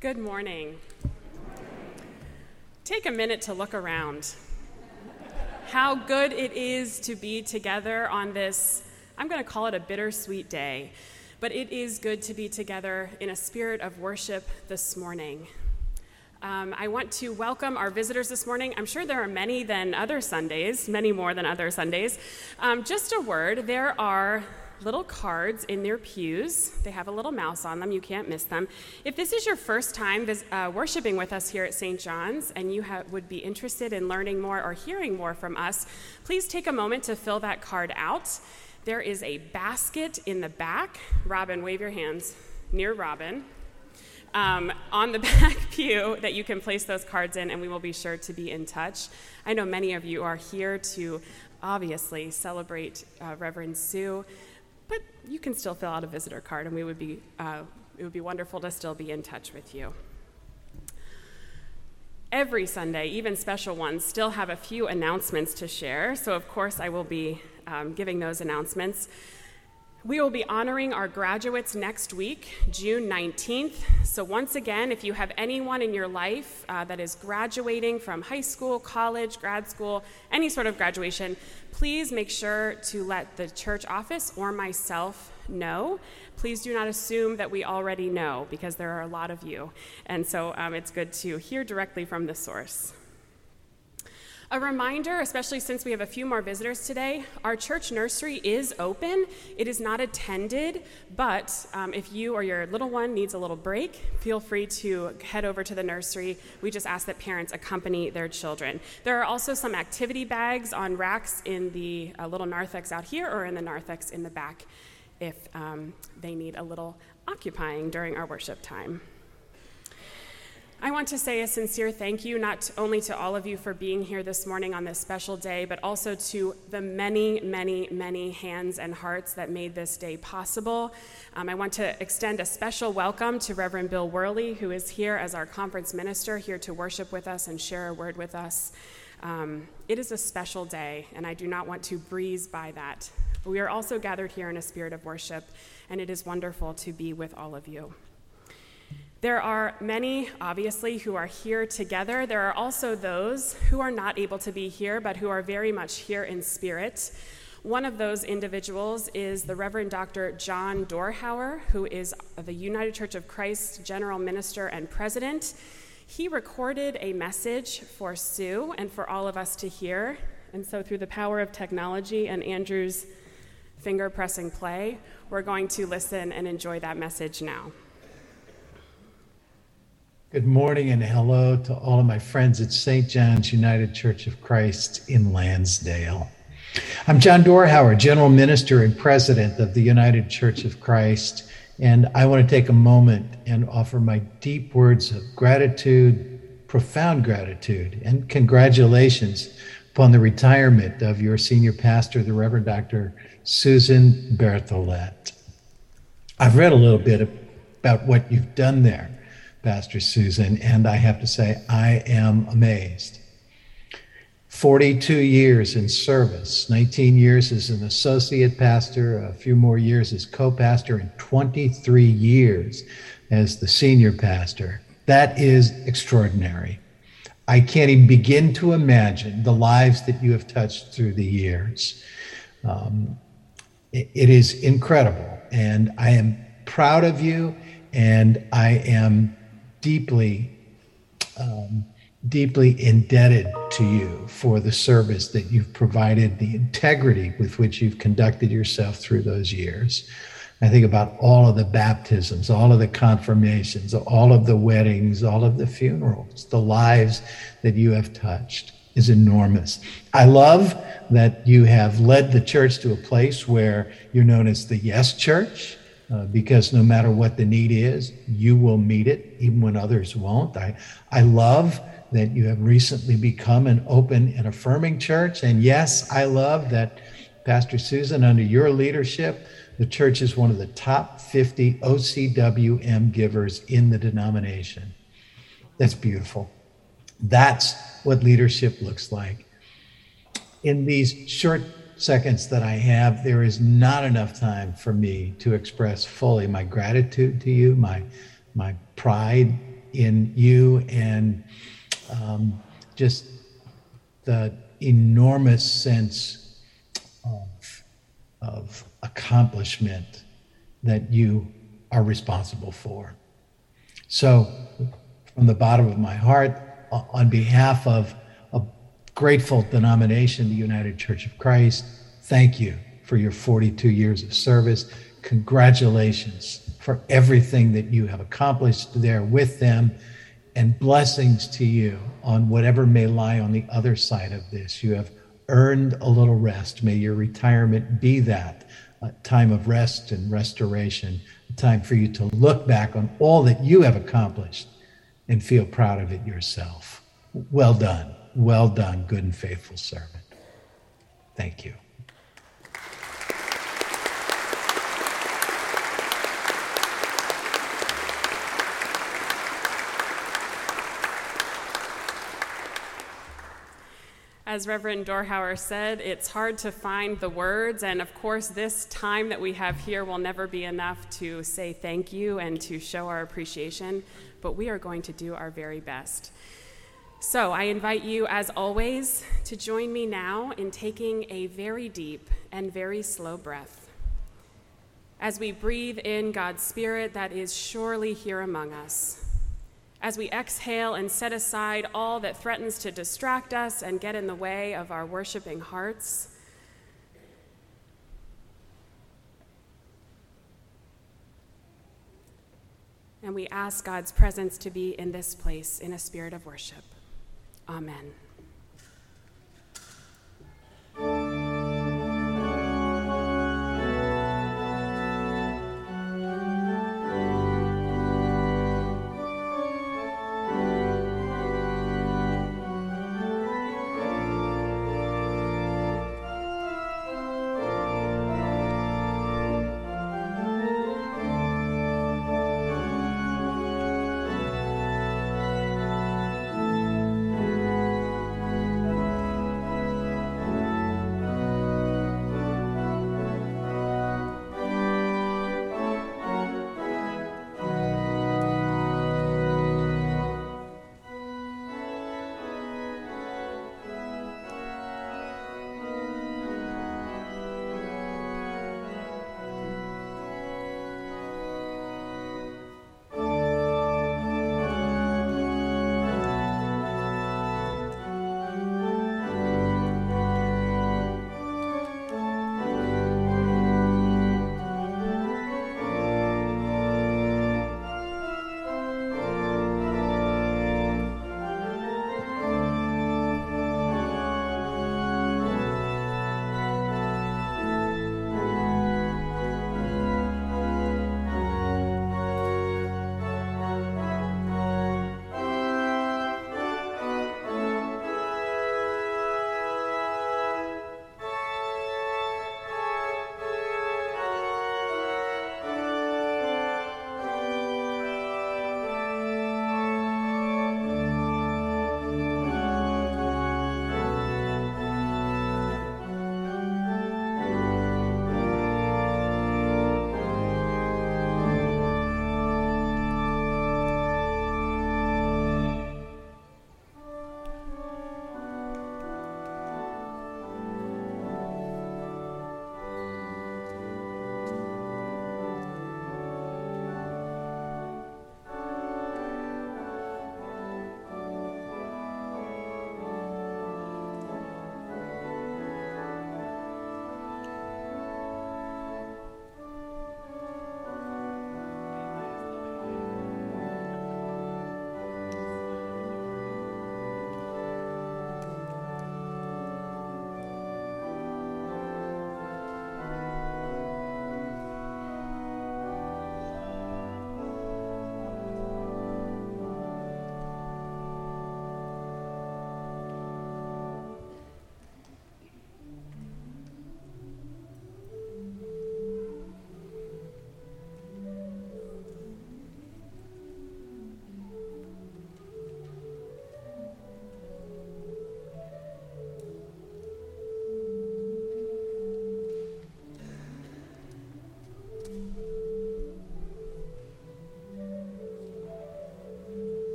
Good morning. Take a minute to look around. How good it is to be together on this, I'm going to call it a bittersweet day, but it is good to be together in a spirit of worship this morning. I want to welcome our visitors this morning. I'm sure there are many than other Sundays, many more than other Sundays. Just a word, there are little cards in their pews. They have a little mouse on them. You can't miss them. If this is your first time worshiping with us here at St. John's and you would be interested in learning more or hearing more from us, please take a moment to fill that card out. There is a basket in the back. Robin, wave your hands near Robin. On the back pew that you can place those cards in, and we will be sure to be in touch. I know many of you are here to obviously celebrate Reverend Sue, but you can still fill out a visitor card, and it would be wonderful to still be in touch with you. Every Sunday, even special ones, still have a few announcements to share, so of course I will be giving those announcements. We will be honoring our graduates next week, June 19th. So once again, if you have anyone in your life that is graduating from high school, college, grad school, any sort of graduation, please make sure to let the church office or myself know. Please do not assume that we already know, because there are a lot of you. And so it's good to hear directly from the source. A reminder, especially since we have a few more visitors today, our church nursery is open. It is not attended, but if you or your little one needs a little break, feel free to head over to the nursery. We just ask that parents accompany their children. There are also some activity bags on racks in the little narthex out here or in the narthex in the back if they need a little occupying during our worship time. I want to say a sincere thank you, not only to all of you for being here this morning on this special day, but also to the many, many, many hands and hearts that made this day possible. I want to extend a special welcome to Reverend Bill Worley, who is here as our conference minister, here to worship with us and share a word with us. It is a special day, and I do not want to breeze by that. We are also gathered here in a spirit of worship, and it is wonderful to be with all of you. There are many, obviously, who are here together. There are also those who are not able to be here, but who are very much here in spirit. One of those individuals is the Reverend Dr. John Dorhauer, who is the United Church of Christ General Minister and President. He recorded a message for Sue and for all of us to hear. And so through the power of technology and Andrew's finger pressing play, we're going to listen and enjoy that message now. Good morning and hello to all of my friends at St. John's United Church of Christ in Lansdale. I'm John Dorhauer, General Minister and President of the United Church of Christ, and I want to take a moment and offer my deep words of gratitude, profound gratitude, and congratulations upon the retirement of your senior pastor, the Reverend Dr. Susan Berthollet. I've read a little bit about what you've done there, Pastor Susan, and I have to say, I am amazed. 42 years in service, 19 years as an associate pastor, a few more years as co-pastor, and 23 years as the senior pastor. That is extraordinary. I can't even begin to imagine the lives that you have touched through the years. It is incredible, and I am proud of you, and I am deeply indebted to you for the service that you've provided, the integrity with which you've conducted yourself through those years. I think about all of the baptisms, all of the confirmations, all of the weddings, all of the funerals, the lives that you have touched is enormous. I love that you have led the church to a place where you're known as the Yes Church. Because no matter what the need is, you will meet it, even when others won't. I love that you have recently become an open and affirming church. And yes, I love that, Pastor Susan, under your leadership, the church is one of the top 50 OCWM givers in the denomination. That's beautiful. That's what leadership looks like. In these short seconds that I have, there is not enough time for me to express fully my gratitude to you, my pride in you and just the enormous sense of accomplishment that you are responsible for. So, from the bottom of my heart, on behalf of a grateful denomination, the United Church of Christ, thank you for your 42 years of service. Congratulations for everything that you have accomplished there with them, and blessings to you on whatever may lie on the other side of this. You have earned a little rest. May your retirement be that time of rest and restoration, a time for you to look back on all that you have accomplished and feel proud of it yourself. Well done, good and faithful servant. Thank you. As Reverend Dorhauer said, it's hard to find the words, and of course this time that we have here will never be enough to say thank you and to show our appreciation, but we are going to do our very best. So I invite you, as always, to join me now in taking a very deep and very slow breath. As we breathe in God's Spirit that is surely here among us, as we exhale and set aside all that threatens to distract us and get in the way of our worshiping hearts, and we ask God's presence to be in this place in a spirit of worship. Amen.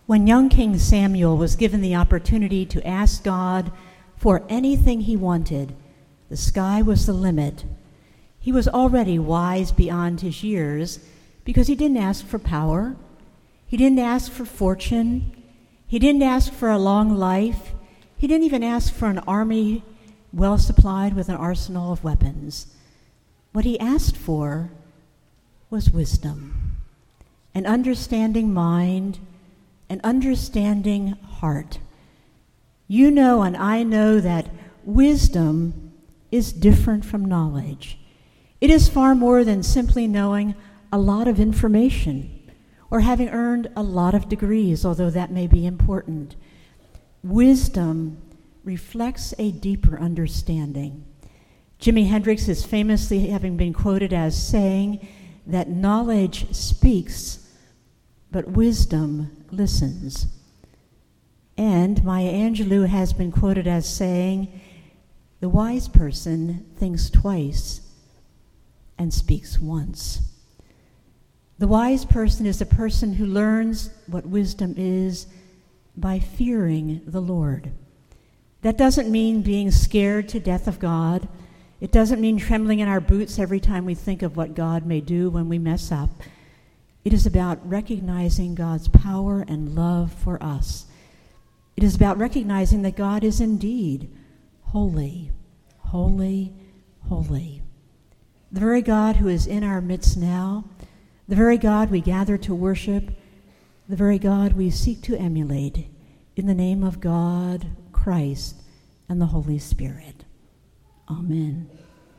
When young King Samuel was given the opportunity to ask God for anything he wanted, the sky was the limit. He was already wise beyond his years because he didn't ask for power. He didn't ask for fortune. He didn't ask for a long life. He didn't even ask for an army well supplied with an arsenal of weapons. What he asked for was wisdom, an understanding mind, an understanding heart. You know and I know that wisdom is different from knowledge. It is far more than simply knowing a lot of information or having earned a lot of degrees, although that may be important. Wisdom reflects a deeper understanding. Jimi Hendrix is famously having been quoted as saying that knowledge speaks, but wisdom listens. And Maya Angelou has been quoted as saying, the wise person thinks twice and speaks once. The wise person is a person who learns what wisdom is by fearing the Lord. That doesn't mean being scared to death of God. It doesn't mean trembling in our boots every time we think of what God may do when we mess up. It is about recognizing God's power and love for us. It is about recognizing that God is indeed holy, holy, holy. The very God who is in our midst now, the very God we gather to worship, the very God we seek to emulate, in the name of God, Christ, and the Holy Spirit. Amen.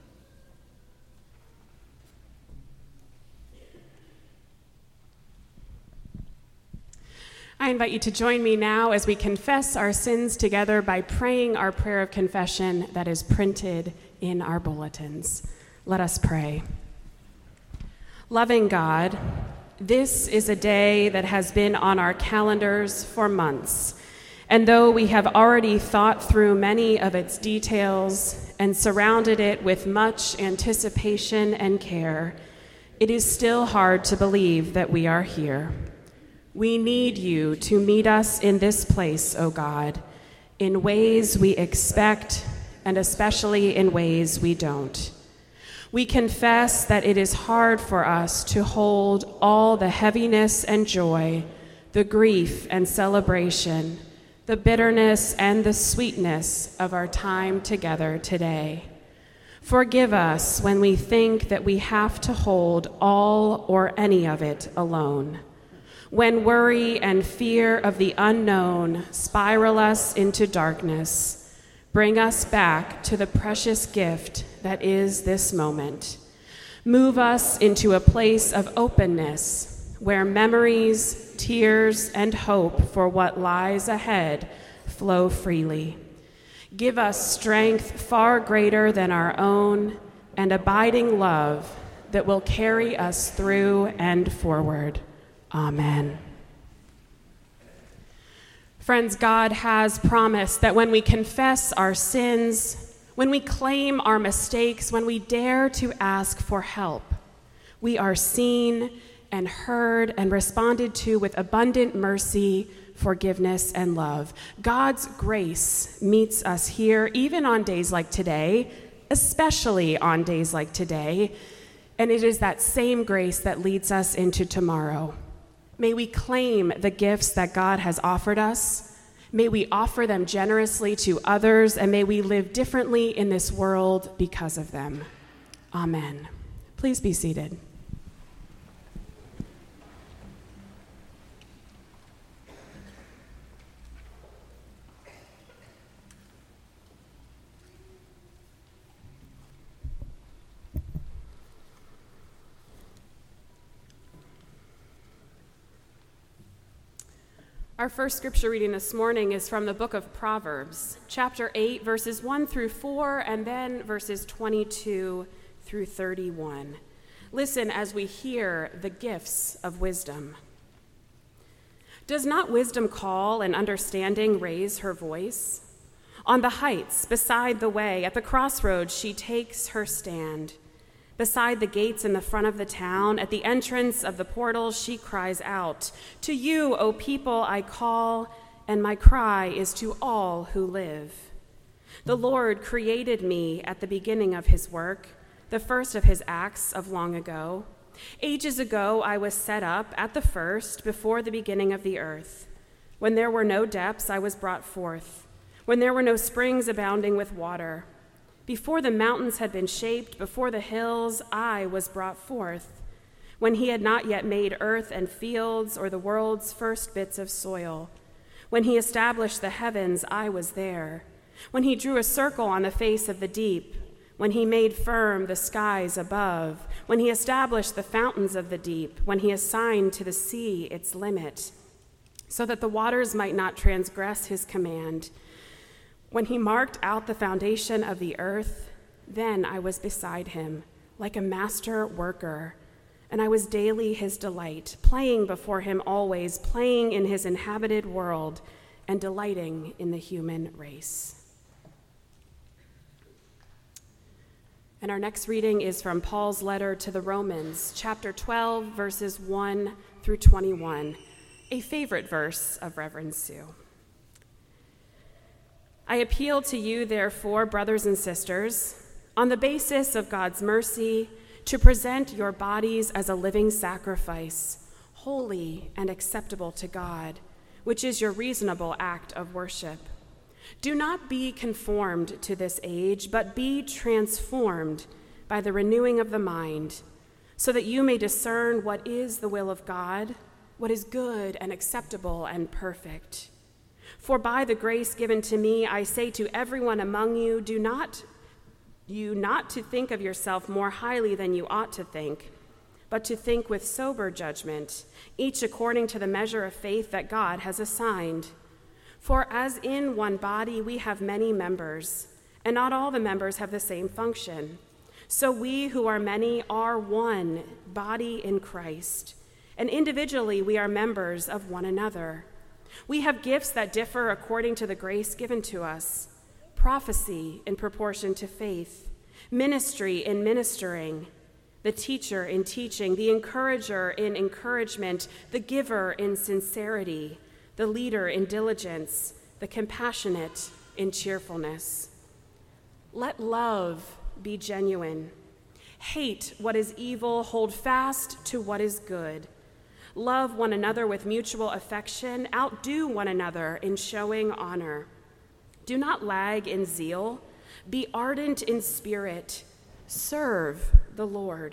I invite you to join me now as we confess our sins together by praying our prayer of confession that is printed in our bulletins. Let us pray. Loving God, this is a day that has been on our calendars for months, and though we have already thought through many of its details and surrounded it with much anticipation and care, it is still hard to believe that we are here. We need you to meet us in this place, O God, in ways we expect and especially in ways we don't. We confess that it is hard for us to hold all the heaviness and joy, the grief and celebration, the bitterness and the sweetness of our time together today. Forgive us when we think that we have to hold all or any of it alone. When worry and fear of the unknown spiral us into darkness, bring us back to the precious gift that is this moment. Move us into a place of openness where memories, tears, and hope for what lies ahead flow freely. Give us strength far greater than our own and abiding love that will carry us through and forward. Amen. Friends, God has promised that when we confess our sins, when we claim our mistakes, when we dare to ask for help, we are seen and heard and responded to with abundant mercy, forgiveness, and love. God's grace meets us here, even on days like today, especially on days like today, and it is that same grace that leads us into tomorrow. May we claim the gifts that God has offered us. May we offer them generously to others, and may we live differently in this world because of them. Amen. Please be seated. Our first scripture reading this morning is from the book of Proverbs, chapter 8, verses 1 through 4, and then verses 22 through 31. Listen as we hear the gifts of wisdom. Does not wisdom call and understanding raise her voice? On the heights, beside the way, at the crossroads, she takes her stand. Beside the gates in the front of the town, at the entrance of the portals, she cries out, "To you, O people, I call, and my cry is to all who live." The Lord created me at the beginning of his work, the first of his acts of long ago. Ages ago I was set up at the first, before the beginning of the earth. When there were no depths, I was brought forth. When there were no springs abounding with water. Before the mountains had been shaped, before the hills, I was brought forth. When he had not yet made earth and fields, or the world's first bits of soil. When he established the heavens, I was there. When he drew a circle on the face of the deep. When he made firm the skies above. When he established the fountains of the deep. When he assigned to the sea its limit, so that the waters might not transgress his command. When he marked out the foundation of the earth, then I was beside him, like a master worker, and I was daily his delight, playing before him always, playing in his inhabited world, and delighting in the human race. And our next reading is from Paul's letter to the Romans, chapter 12, verses 1 through 21, a favorite verse of Reverend Sue. I appeal to you, therefore, brothers and sisters, on the basis of God's mercy, to present your bodies as a living sacrifice, holy and acceptable to God, which is your reasonable act of worship. Do not be conformed to this age, but be transformed by the renewing of the mind, so that you may discern what is the will of God, what is good and acceptable and perfect. For by the grace given to me, I say to everyone among you, not to think of yourself more highly than you ought to think, but to think with sober judgment, each according to the measure of faith that God has assigned. For as in one body we have many members, and not all the members have the same function. So we who are many are one body in Christ, and individually we are members of one another. We have gifts that differ according to the grace given to us: prophecy in proportion to faith, ministry in ministering, the teacher in teaching, the encourager in encouragement, the giver in sincerity, the leader in diligence, the compassionate in cheerfulness. Let love be genuine. Hate what is evil, hold fast to what is good. Love one another with mutual affection, outdo one another in showing honor. Do not lag in zeal, be ardent in spirit, serve the Lord.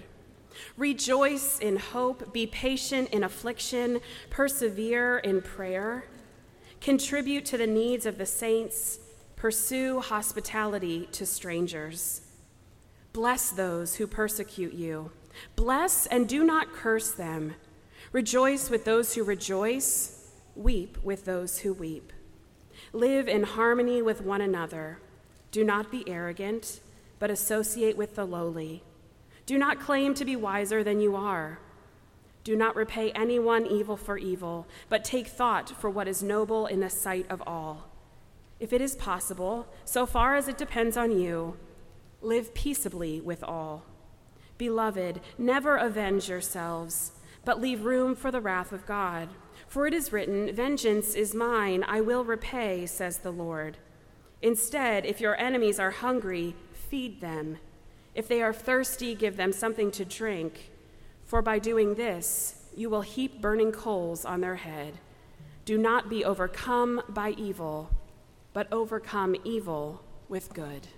Rejoice in hope, be patient in affliction, persevere in prayer. Contribute to the needs of the saints, pursue hospitality to strangers. Bless those who persecute you. Bless and do not curse them. Rejoice with those who rejoice, weep with those who weep. Live in harmony with one another. Do not be arrogant, but associate with the lowly. Do not claim to be wiser than you are. Do not repay anyone evil for evil, but take thought for what is noble in the sight of all. If it is possible, so far as it depends on you, live peaceably with all. Beloved, never avenge yourselves, but leave room for the wrath of God. For it is written, "Vengeance is mine, I will repay," says the Lord. Instead, if your enemies are hungry, feed them. If they are thirsty, give them something to drink. For by doing this, you will heap burning coals on their head. Do not be overcome by evil, but overcome evil with good.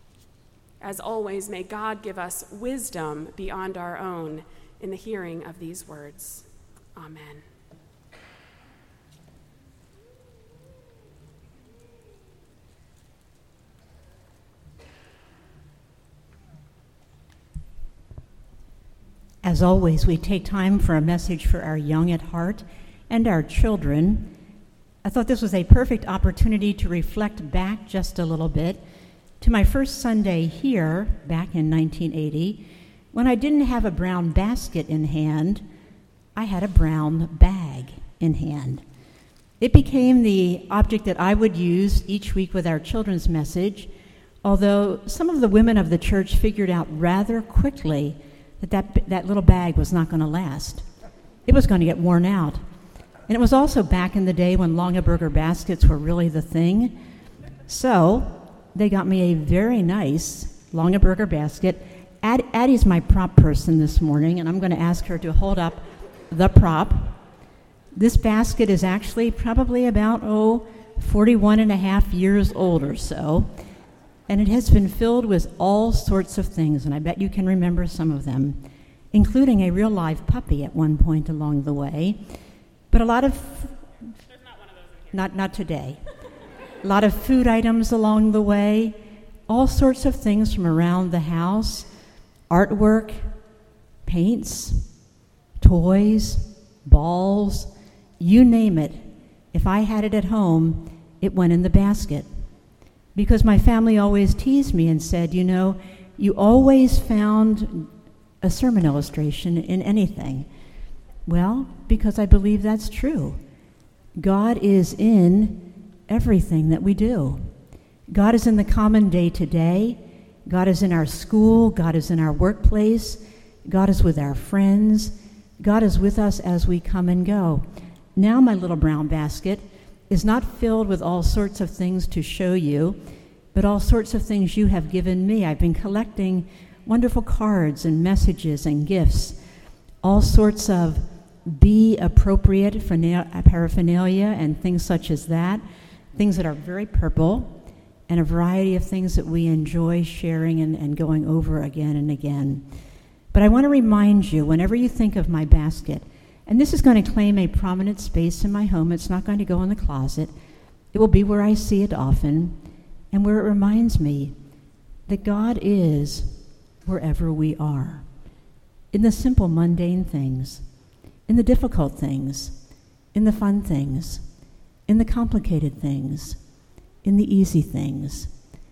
As always, may God give us wisdom beyond our own in the hearing of these words. Amen. As always, we take time for a message for our young at heart and our children. I thought this was a perfect opportunity to reflect back just a little bit to my first Sunday here back in 1980, when I didn't have a brown basket in hand, I had a brown bag in hand. It became the object that I would use each week with our children's message, Although some of the women of the church figured out rather quickly that little bag was not going to last. It was going to get worn out. And it was also back in the day when Longaberger baskets were really the thing. So they got me a very nice Longaberger basket. Addie's my prop person this morning, and I'm going to ask her to hold up the prop. This basket is actually probably about, 41 and a half years old or so. And it has been filled with all sorts of things, and I bet you can remember some of them, including a real live puppy at one point along the way. But a lot of, There's not one of those in here. not today. A lot of food items along the way, all sorts of things from around the house, artwork, paints, toys, balls, you name it. If I had it at home, it went in the basket. Because my family always teased me and said, you always found a sermon illustration in anything. Well, because I believe that's true. God is in everything that we do. God is in the common day-to-day. God is in our school. God is in our workplace. God is with our friends. God is with us as we come and go. Now my little brown basket is not filled with all sorts of things to show you, but all sorts of things you have given me. I've been collecting wonderful cards and messages and gifts, all sorts of be appropriate paraphernalia and things such as that, things that are very purple, and a variety of things that we enjoy sharing and going over again and again. But I want to remind you, whenever you think of my basket, and this is going to claim a prominent space in my home, it's not going to go in the closet, it will be where I see it often, and where it reminds me that God is wherever we are, in the simple, mundane things, in the difficult things, in the fun things, in the complicated things, in the easy things.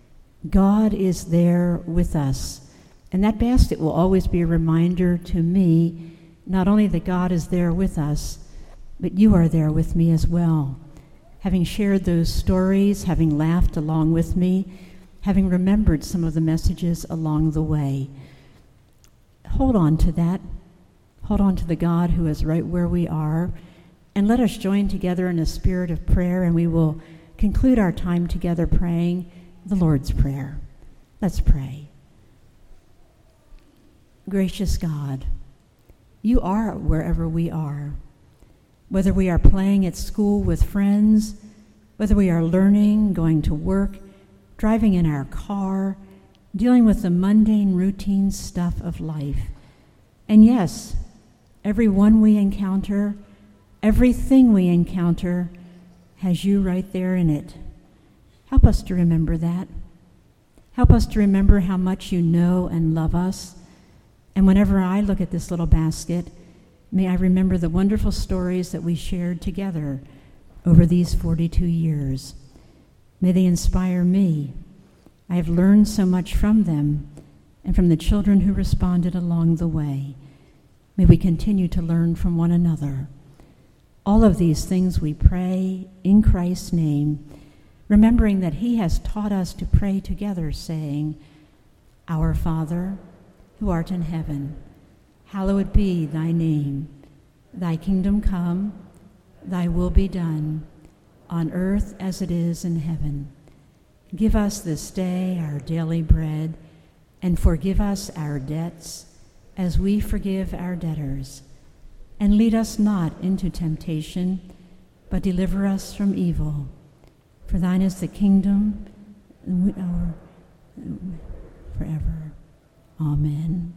God is there with us. And that basket will always be a reminder to me, not only that God is there with us, but you are there with me as well. Having shared those stories, having laughed along with me, having remembered some of the messages along the way. Hold on to that. Hold on to the God who is right where we are, and let us join together in a spirit of prayer, and we will conclude our time together praying the Lord's Prayer. Let's pray. Gracious God, you are wherever we are, whether we are playing at school with friends, whether we are learning, going to work, driving in our car, dealing with the mundane, routine stuff of life. And yes, everyone we encounter, everything we encounter has you right there in it. Help us to remember that. Help us to remember how much you know and love us. And whenever I look at this little basket, may I remember the wonderful stories that we shared together over these 42 years. May they inspire me. I have learned so much from them and from the children who responded along the way. May we continue to learn from one another. All of these things we pray in Christ's name, remembering that he has taught us to pray together, saying, Our Father, who art in heaven, hallowed be thy name. Thy kingdom come, thy will be done, on earth as it is in heaven. Give us this day our daily bread, and forgive us our debts, as we forgive our debtors. And lead us not into temptation, but deliver us from evil. For thine is the kingdom, and forever. Amen.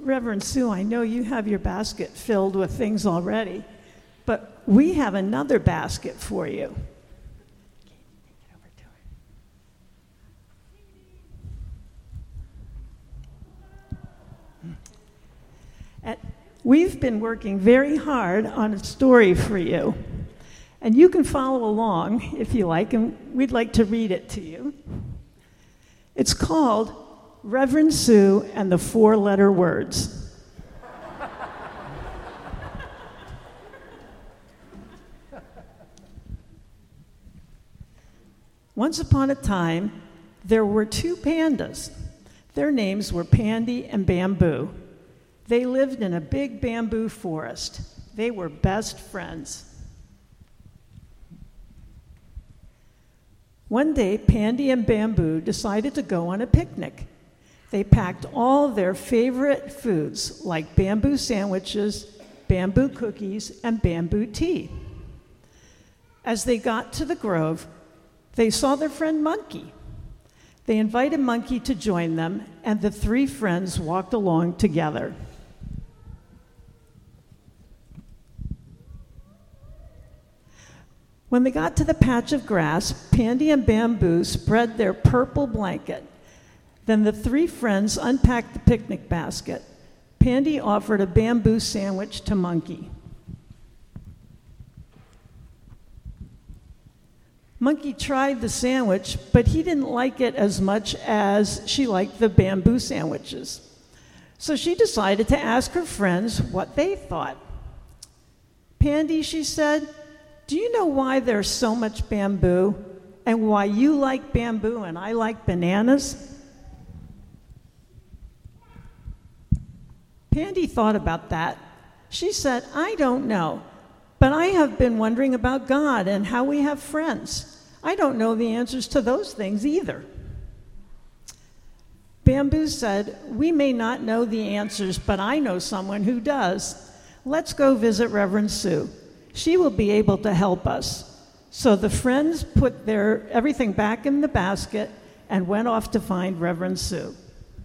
Reverend Sue, I know you have your basket filled with things already, but we have another basket for you. We've been working very hard on a story for you, and you can follow along if you like, and we'd like to read it to you. It's called Reverend Sue and the Four-Letter Words. Once upon a time, there were two pandas. Their names were Pandy and Bamboo. They lived in a big bamboo forest. They were best friends. One day, Pandy and Bamboo decided to go on a picnic. They packed all their favorite foods, like bamboo sandwiches, bamboo cookies, and bamboo tea. As they got to the grove, they saw their friend Monkey. They invited Monkey to join them, and the three friends walked along together. When they got to the patch of grass, Pandy and Bamboo spread their purple blanket. Then the three friends unpacked the picnic basket. Pandy offered a bamboo sandwich to Monkey. Monkey tried the sandwich, but he didn't like it as much as she liked the bamboo sandwiches. So she decided to ask her friends what they thought. Pandy, she said, do you know why there's so much bamboo and why you like bamboo and I like bananas? Pandy thought about that. She said, I don't know, but I have been wondering about God and how we have friends. I don't know the answers to those things either. Bamboo said, we may not know the answers, but I know someone who does. Let's go visit Reverend Sue. She will be able to help us. So the friends put everything back in the basket and went off to find Reverend Sue.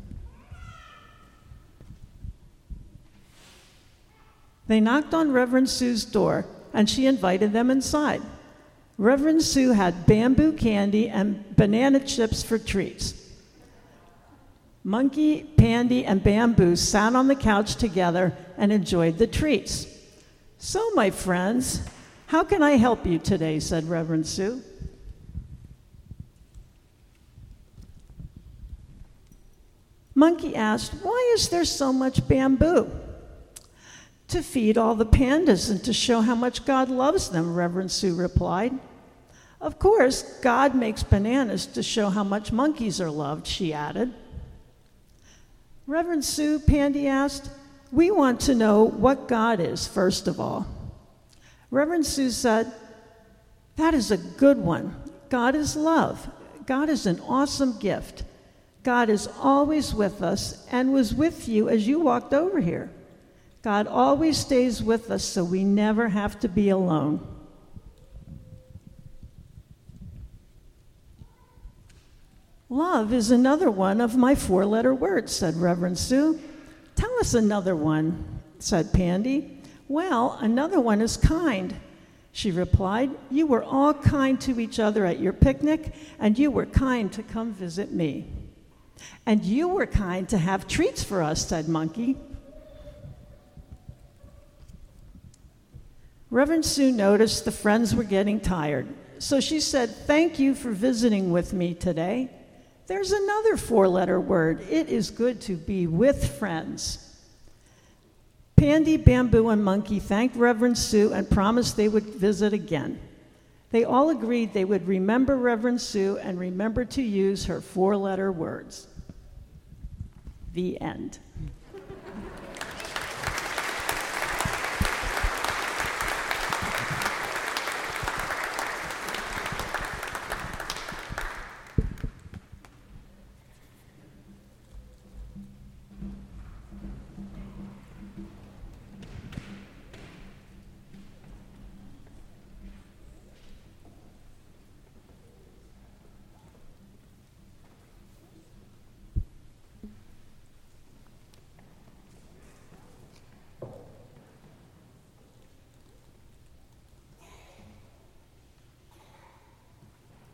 They knocked on Reverend Sue's door, and she invited them inside. Reverend Sue had bamboo candy and banana chips for treats. Monkey, Pandy, and Bamboo sat on the couch together and enjoyed the treats. So, my friends, how can I help you today? Said Reverend Sue. Monkey asked, why is there so much bamboo? To feed all the pandas and to show how much God loves them, Reverend Sue replied. Of course, God makes bananas to show how much monkeys are loved, she added. Reverend Sue, Pandy asked, we want to know what God is, first of all. Reverend Sue said, that is a good one. God is love. God is an awesome gift. God is always with us and was with you as you walked over here. God always stays with us, so we never have to be alone. Love is another one of my four-letter words, said Reverend Sue. Tell us another one, said Pandy. Well, another one is kind, she replied. You were all kind to each other at your picnic, and you were kind to come visit me. And you were kind to have treats for us, said Monkey. Reverend Sue noticed the friends were getting tired, so she said, thank you for visiting with me today. There's another four-letter word. It is good to be with friends. Pandy, Bamboo, and Monkey thanked Reverend Sue and promised they would visit again. They all agreed they would remember Reverend Sue and remember to use her four-letter words. The end.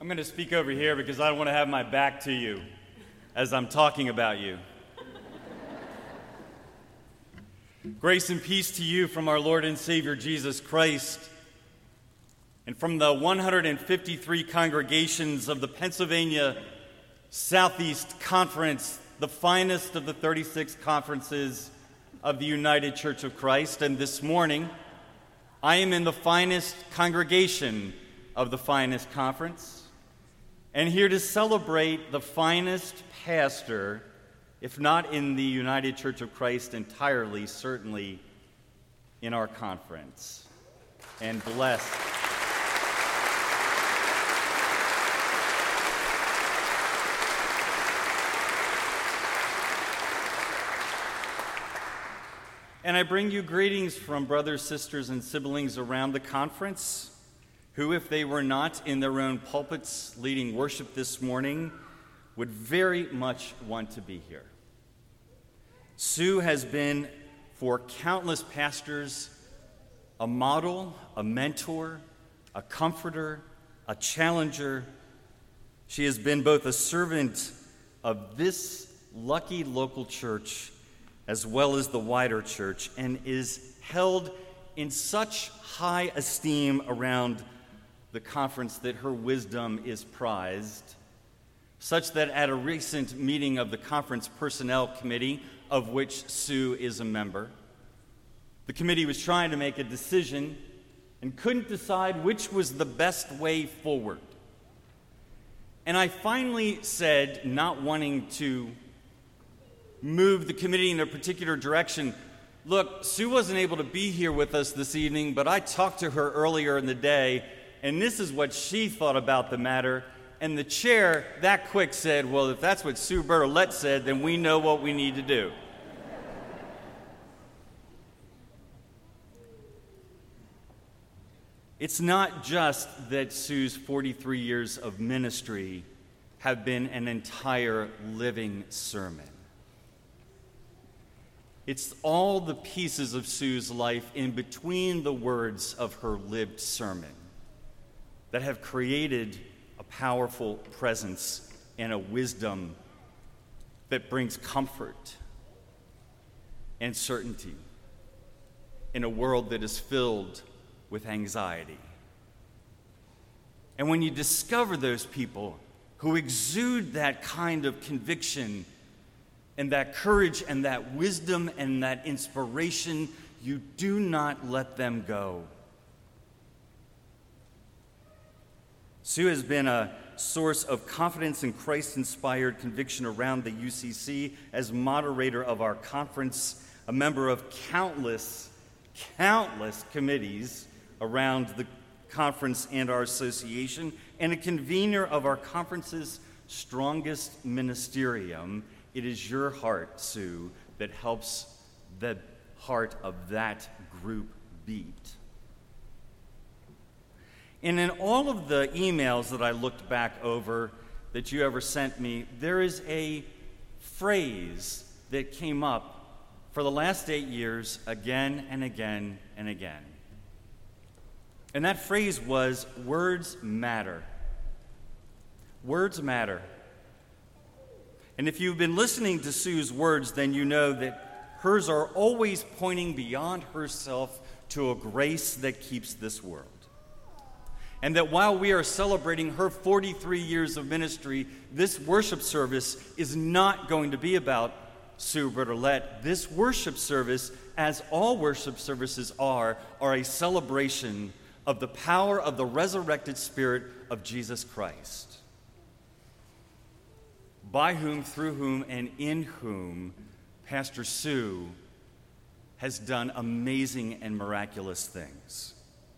I'm going to speak over here because I don't want to have my back to you as I'm talking about you. Grace and peace to you from our Lord and Savior Jesus Christ, and from the 153 congregations of the Pennsylvania Southeast Conference, the finest of the 36 conferences of the United Church of Christ. And this morning, I am in the finest congregation of the finest conference, and here to celebrate the finest pastor, if not in the United Church of Christ entirely, certainly in our conference. And blessed. And I bring you greetings from brothers, sisters, and siblings around the conference, who, if they were not in their own pulpits leading worship this morning, would very much want to be here. Sue has been, for countless pastors, a model, a mentor, a comforter, a challenger. She has been both a servant of this lucky local church as well as the wider church, and is held in such high esteem around the conference that her wisdom is prized, such that at a recent meeting of the conference personnel committee, of which Sue is a member, the committee was trying to make a decision and couldn't decide which was the best way forward. And I finally said, not wanting to move the committee in a particular direction, look, Sue wasn't able to be here with us this evening, but I talked to her earlier in the day, and this is what she thought about the matter. And the chair, that quick, said, well, if that's what Sue Bertolette said, then we know what we need to do. It's not just that Sue's 43 years of ministry have been an entire living sermon. It's all the pieces of Sue's life in between the words of her lived sermon that have created a powerful presence and a wisdom that brings comfort and certainty in a world that is filled with anxiety. And when you discover those people who exude that kind of conviction and that courage and that wisdom and that inspiration, you do not let them go. Sue has been a source of confidence in Christ-inspired conviction around the UCC as moderator of our conference, a member of countless committees around the conference and our association, and a convener of our conference's strongest ministerium. It is your heart, Sue, that helps the heart of that group beat. And in all of the emails that I looked back over that you ever sent me, there is a phrase that came up for the last 8 years again and again and again. And that phrase was, words matter. Words matter. And if you've been listening to Sue's words, then you know that hers are always pointing beyond herself to a grace that keeps this world. And that while we are celebrating her 43 years of ministry, this worship service is not going to be about Sue Bertolette. This worship service, as all worship services are a celebration of the power of the resurrected Spirit of Jesus Christ, by whom, through whom, and in whom Pastor Sue has done amazing and miraculous things.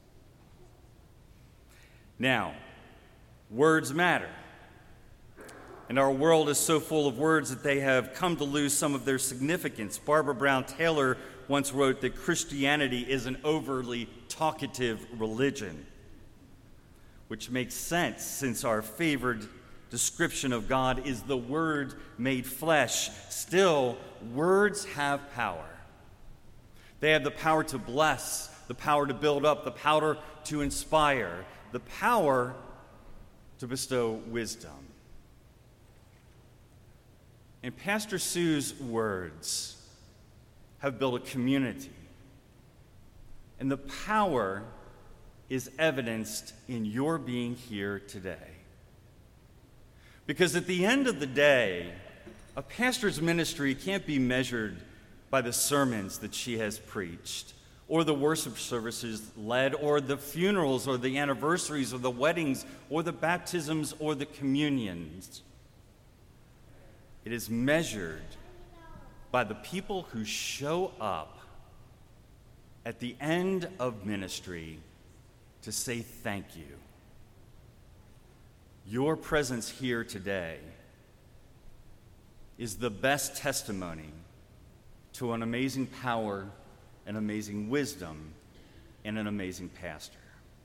Now, words matter. And our world is so full of words that they have come to lose some of their significance. Barbara Brown Taylor once wrote that Christianity is an overly talkative religion, which makes sense since our favored description of God is the Word made flesh. Still, words have power. They have the power to bless, the power to build up, the power to inspire, the power to bestow wisdom. And Pastor Sue's words have built a community. And the power is evidenced in your being here today. Because at the end of the day, a pastor's ministry can't be measured by the sermons that she has preached, or the worship services led, or the funerals, or the anniversaries, or the weddings, or the baptisms, or the communions. It is measured by the people who show up at the end of ministry to say thank you. Your presence here today is the best testimony to an amazing power, an amazing wisdom, and an amazing pastor.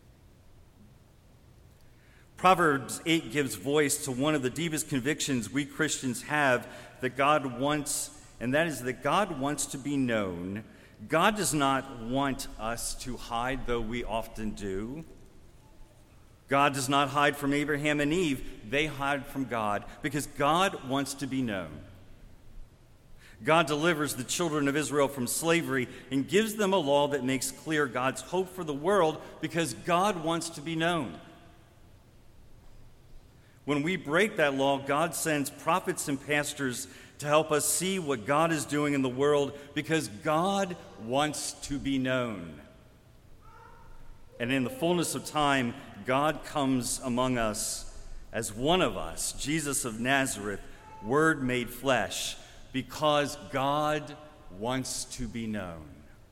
Proverbs 8 gives voice to one of the deepest convictions we Christians have that God wants, and that is that God wants to be known. God does not want us to hide, though we often do. God does not hide from Abraham and Eve. They hide from God because God wants to be known. God delivers the children of Israel from slavery and gives them a law that makes clear God's hope for the world because God wants to be known. When we break that law, God sends prophets and pastors to help us see what God is doing in the world because God wants to be known. And in the fullness of time, God comes among us as one of us, Jesus of Nazareth, Word made flesh, because God wants to be known.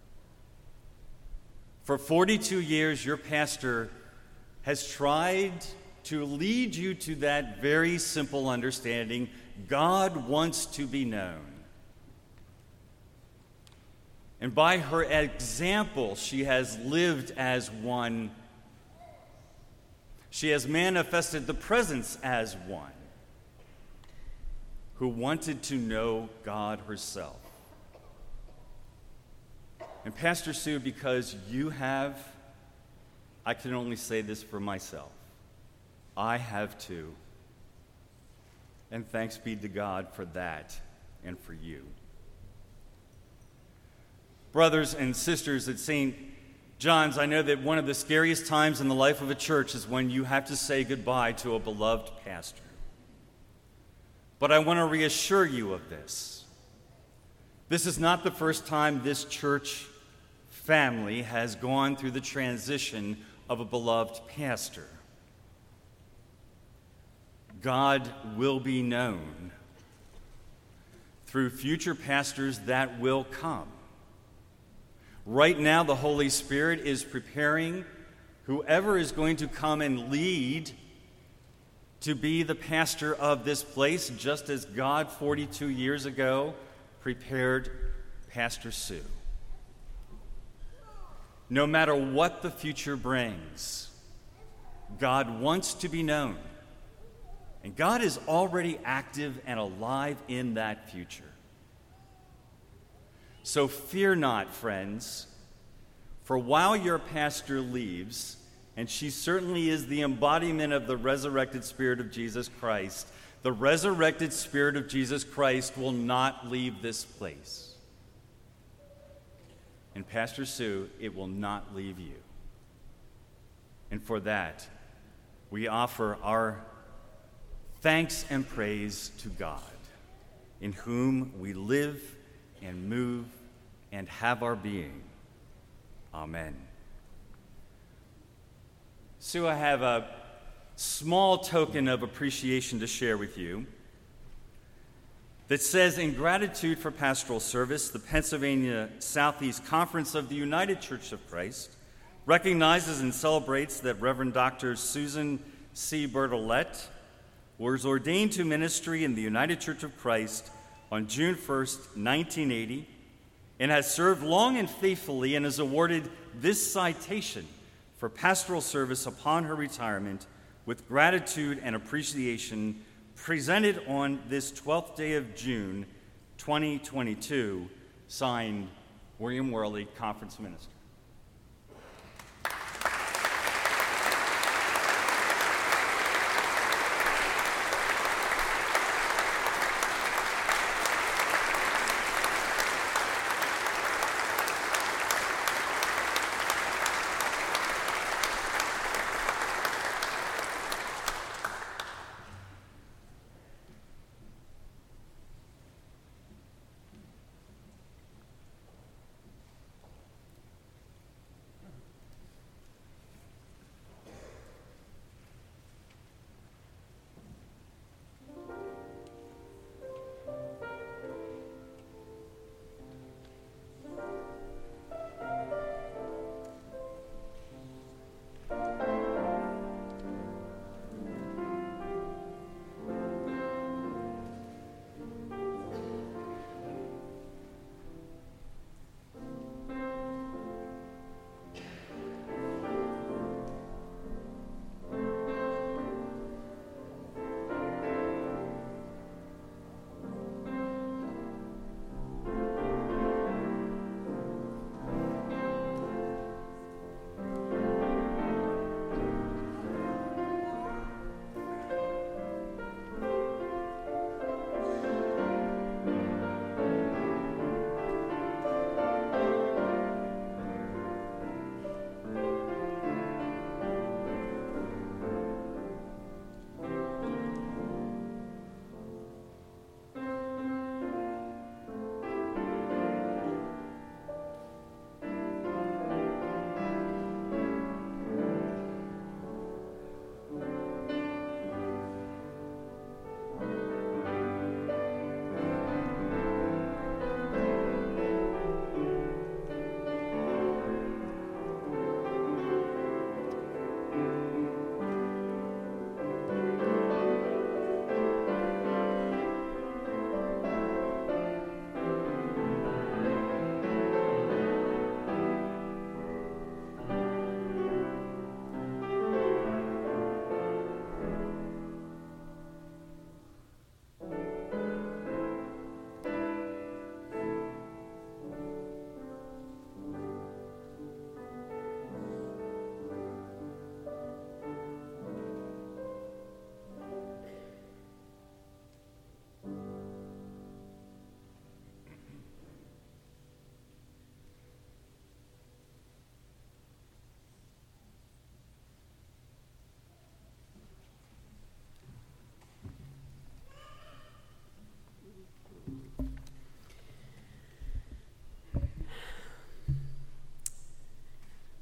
For 42 years, your pastor has tried to lead you to that very simple understanding. God wants to be known. And by her example, she has lived as one. She has manifested the presence as one who wanted to know God herself. And Pastor Sue, because you have, I can only say this for myself, I have too. And thanks be to God for that and for you. Brothers and sisters at St. John's, I know that one of the scariest times in the life of a church is when you have to say goodbye to a beloved pastor. But I want to reassure you of this. This is not the first time this church family has gone through the transition of a beloved pastor. God will be known through future pastors that will come. Right now, the Holy Spirit is preparing whoever is going to come and lead to be the pastor of this place, just as God 42 years ago prepared Pastor Sue. No matter what the future brings, God wants to be known. And God is already active and alive in that future. So fear not, friends, for while your pastor leaves, and she certainly is the embodiment of the resurrected Spirit of Jesus Christ, the resurrected Spirit of Jesus Christ will not leave this place. And Pastor Sue, it will not leave you. And for that, we offer our thanks and praise to God, in whom we live and move and have our being. Amen. Sue, I have a small token of appreciation to share with you that says, in gratitude for pastoral service, the Pennsylvania Southeast Conference of the United Church of Christ recognizes and celebrates that Reverend Dr. Susan C. Bertolet was ordained to ministry in the United Church of Christ on June 1st, 1980, and has served long and faithfully and is awarded this citation for pastoral service upon her retirement with gratitude and appreciation presented on this 12th day of June, 2022, signed William Worley, Conference Minister.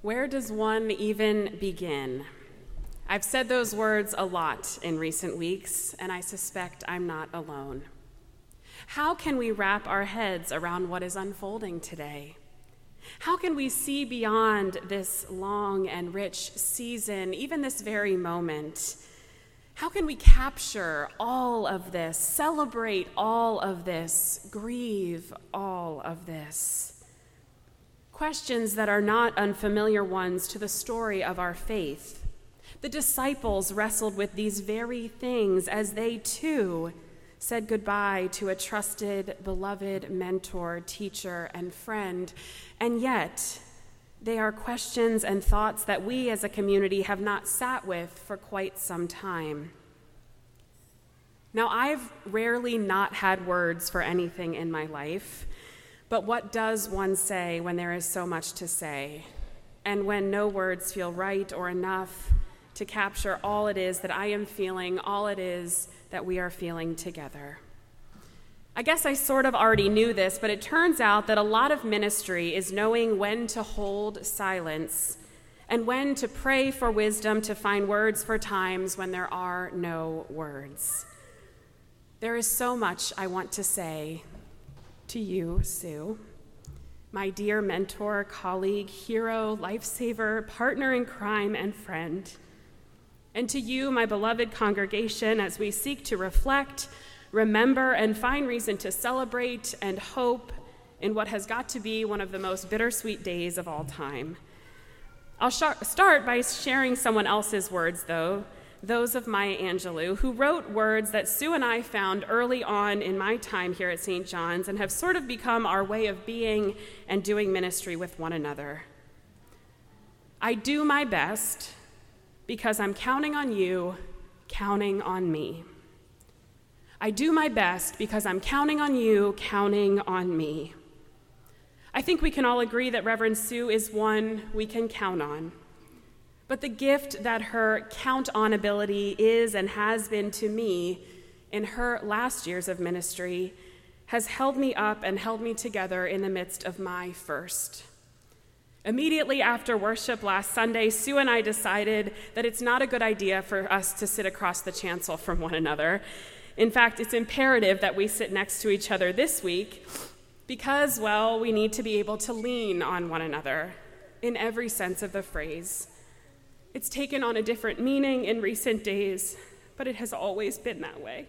Where does one even begin? I've said those words a lot in recent weeks, and I suspect I'm not alone. How can we wrap our heads around what is unfolding today? How can we see beyond this long and rich season, even this very moment? How can we capture all of this, celebrate all of this, grieve all of this? Questions that are not unfamiliar ones to the story of our faith. The disciples wrestled with these very things as they too said goodbye to a trusted, beloved mentor, teacher, and friend. And yet, they are questions and thoughts that we as a community have not sat with for quite some time. Now, I've rarely not had words for anything in my life, but what does one say when there is so much to say, and when no words feel right or enough to capture all it is that I am feeling, all it is that we are feeling together? I guess I sort of already knew this, but it turns out that a lot of ministry is knowing when to hold silence and when to pray for wisdom to find words for times when there are no words. There is so much I want to say to you, Sue, my dear mentor, colleague, hero, lifesaver, partner in crime, and friend. And to you, my beloved congregation, as we seek to reflect, remember, and find reason to celebrate and hope in what has got to be one of the most bittersweet days of all time. I'll start by sharing someone else's words, though, those of Maya Angelou, who wrote words that Sue and I found early on in my time here at St. John's and have sort of become our way of being and doing ministry with one another. I do my best because I'm counting on you, counting on me. I do my best because I'm counting on you, counting on me. I think we can all agree that Reverend Sue is one we can count on. But the gift that her count-on ability is and has been to me in her last years of ministry has held me up and held me together in the midst of my first. Immediately after worship last Sunday, Sue and I decided that it's not a good idea for us to sit across the chancel from one another. In fact, it's imperative that we sit next to each other this week because, well, we need to be able to lean on one another in every sense of the phrase. It's taken on a different meaning in recent days, but it has always been that way.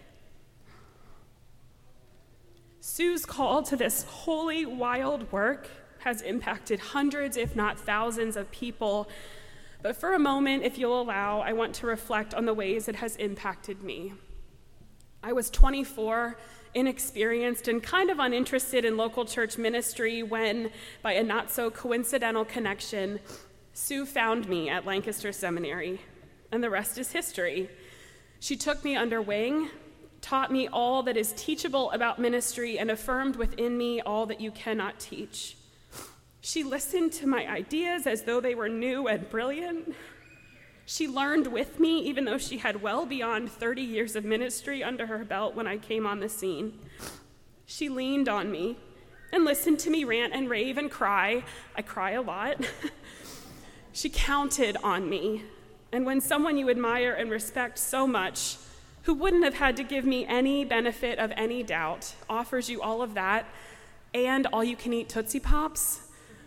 Sue's call to this holy, wild work has impacted hundreds, if not thousands, of people. But for a moment, if you'll allow, I want to reflect on the ways it has impacted me. I was 24, inexperienced, and kind of uninterested in local church ministry when, by a not-so-coincidental connection, Sue found me at Lancaster Seminary, and the rest is history. She took me under wing, taught me all that is teachable about ministry, and affirmed within me all that you cannot teach. She listened to my ideas as though they were new and brilliant. She learned with me, even though she had well beyond 30 years of ministry under her belt when I came on the scene. She leaned on me and listened to me rant and rave and cry. I cry a lot. She counted on me. And when someone you admire and respect so much, who wouldn't have had to give me any benefit of any doubt, offers you all of that and all-you-can-eat Tootsie Pops,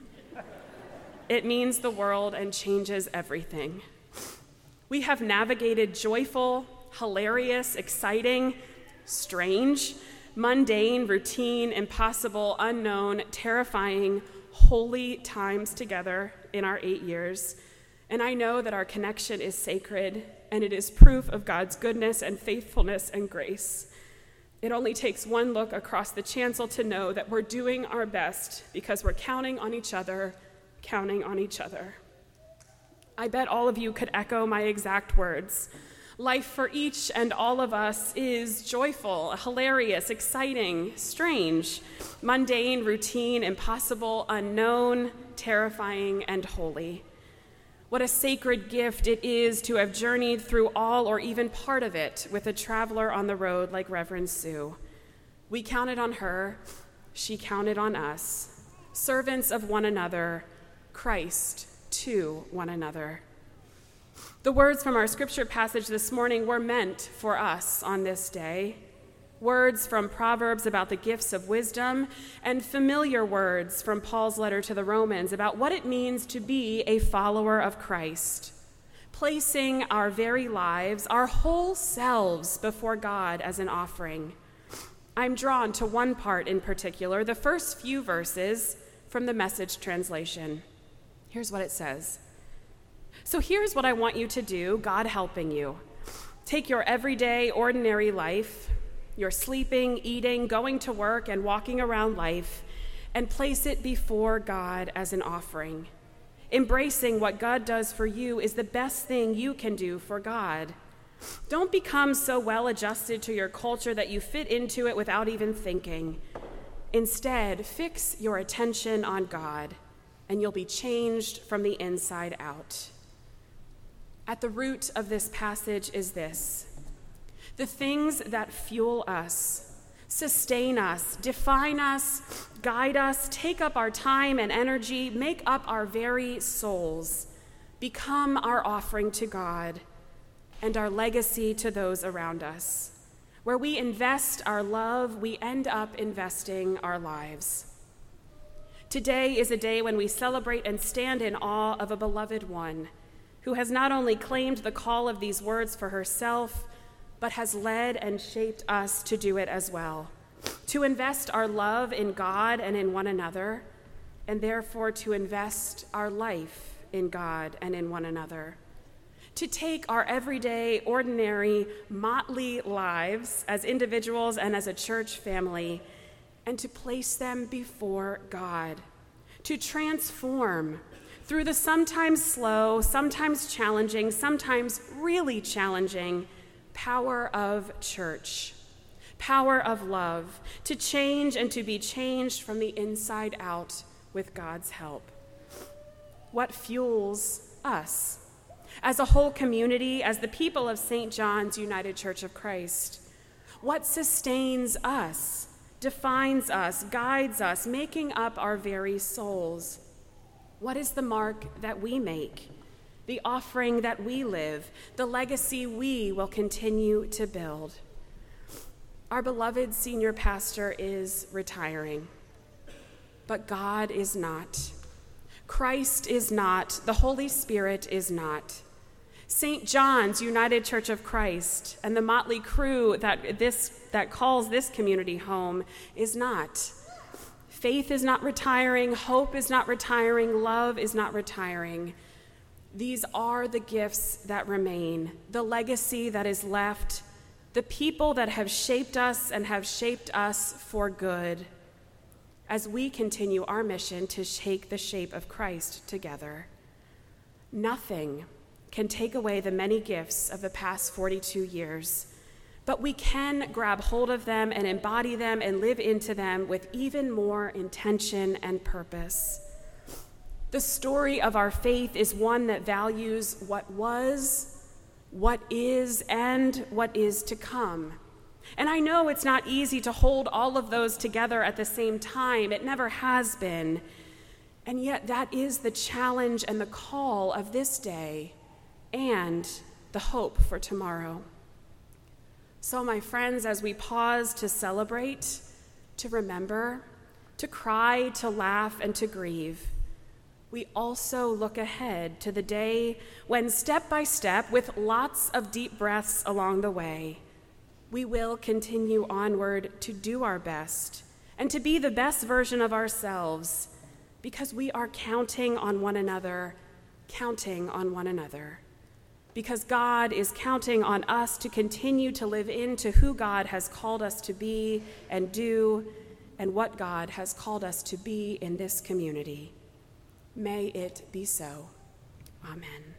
it means the world and changes everything. We have navigated joyful, hilarious, exciting, strange, mundane, routine, impossible, unknown, terrifying, holy times together in our 8 years. And I know that our connection is sacred, and it is proof of God's goodness and faithfulness and grace. It only takes one look across the chancel to know that we're doing our best because we're counting on each other, counting on each other. I bet all of you could echo my exact words. Life for each and all of us is joyful, hilarious, exciting, strange, mundane, routine, impossible, unknown, terrifying, and holy. What a sacred gift it is to have journeyed through all or even part of it with a traveler on the road like Reverend Sue. We counted on her, she counted on us, servants of one another, Christ to one another. The words from our scripture passage this morning were meant for us on this day. Words from Proverbs about the gifts of wisdom, and familiar words from Paul's letter to the Romans about what it means to be a follower of Christ, placing our very lives, our whole selves before God as an offering. I'm drawn to one part in particular, the first few verses from the Message translation. Here's what it says. So here's what I want you to do, God helping you. Take your everyday, ordinary life, your sleeping, eating, going to work, and walking around life, and place it before God as an offering. Embracing what God does for you is the best thing you can do for God. Don't become so well adjusted to your culture that you fit into it without even thinking. Instead, fix your attention on God, and you'll be changed from the inside out. At the root of this passage is this: the things that fuel us, sustain us, define us, guide us, take up our time and energy, make up our very souls, become our offering to God and our legacy to those around us. Where we invest our love, we end up investing our lives. Today is a day when we celebrate and stand in awe of a beloved one who has not only claimed the call of these words for herself, but has led and shaped us to do it as well, to invest our love in God and in one another, and therefore to invest our life in God and in one another, to take our everyday, ordinary, motley lives as individuals and as a church family, and to place them before God, to transform through the sometimes slow, sometimes challenging, sometimes really challenging power of church, power of love, to change and to be changed from the inside out with God's help. What fuels us as a whole community, as the people of St. John's United Church of Christ? What sustains us, defines us, guides us, making up our very souls? What is the mark that we make? The offering that we live, the legacy we will continue to build. Our beloved senior pastor is retiring, but God is not. Christ is not. The Holy Spirit is not. St. John's United Church of Christ and the motley crew that calls this community home is not. Faith is not retiring. Hope is not retiring. Love is not retiring. These are the gifts that remain, the legacy that is left, the people that have shaped us and have shaped us for good as we continue our mission to take the shape of Christ together. Nothing can take away the many gifts of the past 42 years, but we can grab hold of them and embody them and live into them with even more intention and purpose. The story of our faith is one that values what was, what is, and what is to come. And I know it's not easy to hold all of those together at the same time. It never has been. And yet that is the challenge and the call of this day and the hope for tomorrow. So, my friends, as we pause to celebrate, to remember, to cry, to laugh, and to grieve, we also look ahead to the day when, step by step, with lots of deep breaths along the way, we will continue onward to do our best and to be the best version of ourselves, because we are counting on one another, because God is counting on us to continue to live into who God has called us to be and do, and what God has called us to be in this community. May it be so. Amen.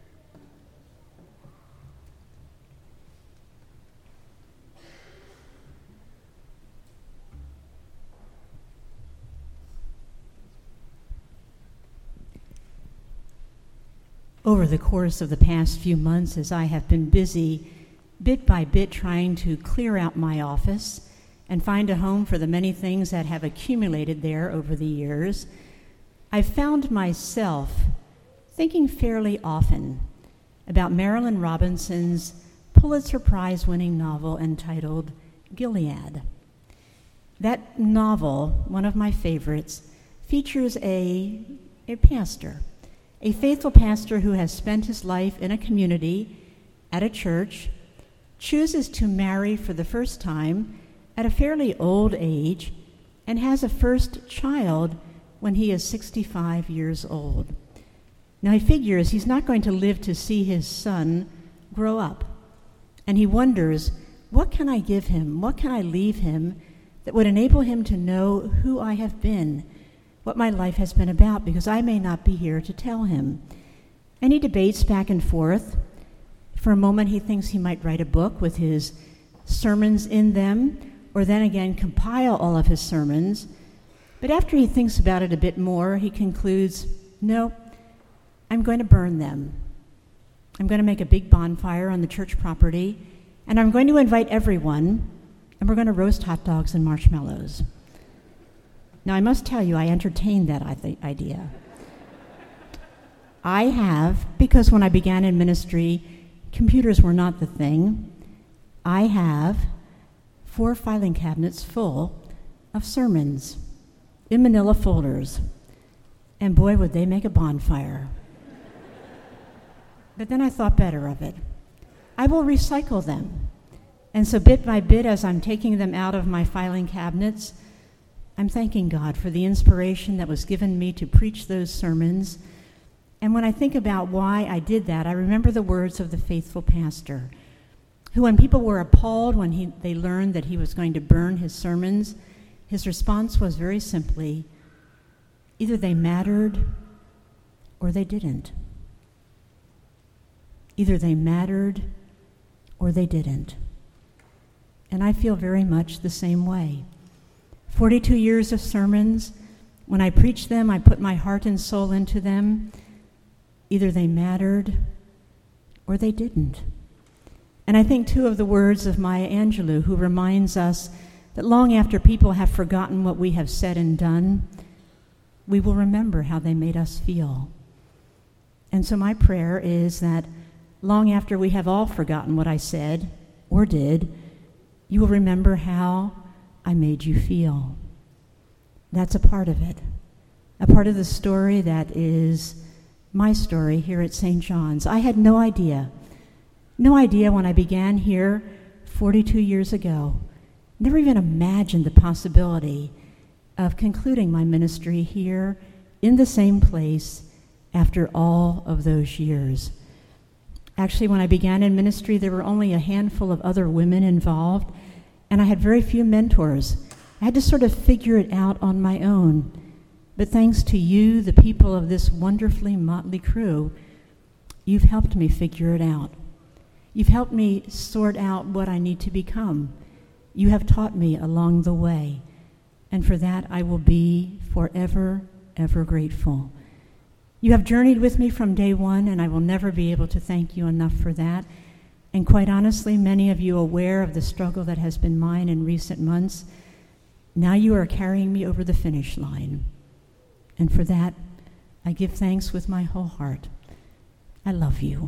Over the course of the past few months, as I have been busy, bit by bit, trying to clear out my office and find a home for the many things that have accumulated there over the years, I found myself thinking fairly often about Marilyn Robinson's Pulitzer Prize-winning novel entitled Gilead. That novel, one of my favorites, features a pastor, a faithful pastor who has spent his life in a community, at a church, chooses to marry for the first time at a fairly old age, and has a first child when he is 65 years old. Now he figures he's not going to live to see his son grow up, and he wonders, what can I give him? What can I leave him that would enable him to know who I have been, what my life has been about, because I may not be here to tell him. And he debates back and forth. For a moment, he thinks he might write a book with his sermons in them, or then again compile all of his sermons. But after he thinks about it a bit more, he concludes, no, I'm going to burn them. I'm going to make a big bonfire on the church property, and I'm going to invite everyone, and we're going to roast hot dogs and marshmallows. Now, I must tell you, I entertained that idea. I have, because when I began in ministry, computers were not the thing. I have 4 filing cabinets full of sermons in manila folders. And boy, would they make a bonfire. But then I thought better of it. I will recycle them. And so bit by bit, as I'm taking them out of my filing cabinets, I'm thanking God for the inspiration that was given me to preach those sermons. And when I think about why I did that, I remember the words of the faithful pastor, who, when people were appalled when they learned that he was going to burn his sermons, his response was very simply, either they mattered or they didn't. Either they mattered or they didn't. And I feel very much the same way. 42 years of sermons, when I preach them, I put my heart and soul into them. Either they mattered or they didn't. And I think, too, of the words of Maya Angelou, who reminds us that long after people have forgotten what we have said and done, we will remember how they made us feel. And so my prayer is that long after we have all forgotten what I said or did, you will remember how I made you feel. That's a part of it, a part of the story that is my story here at St. John's. I had no idea when I began here 42 years ago, never even imagined the possibility of concluding my ministry here in the same place after all of those years. Actually, when I began in ministry, there were only a handful of other women involved, and I had very few mentors. I had to sort of figure it out on my own. But thanks to you, the people of this wonderfully motley crew, you've helped me figure it out. You've helped me sort out what I need to become. You have taught me along the way. And for that, I will be forever, ever grateful. You have journeyed with me from day one, and I will never be able to thank you enough for that. And quite honestly, many of you aware of the struggle that has been mine in recent months. Now you are carrying me over the finish line. And for that, I give thanks with my whole heart. I love you.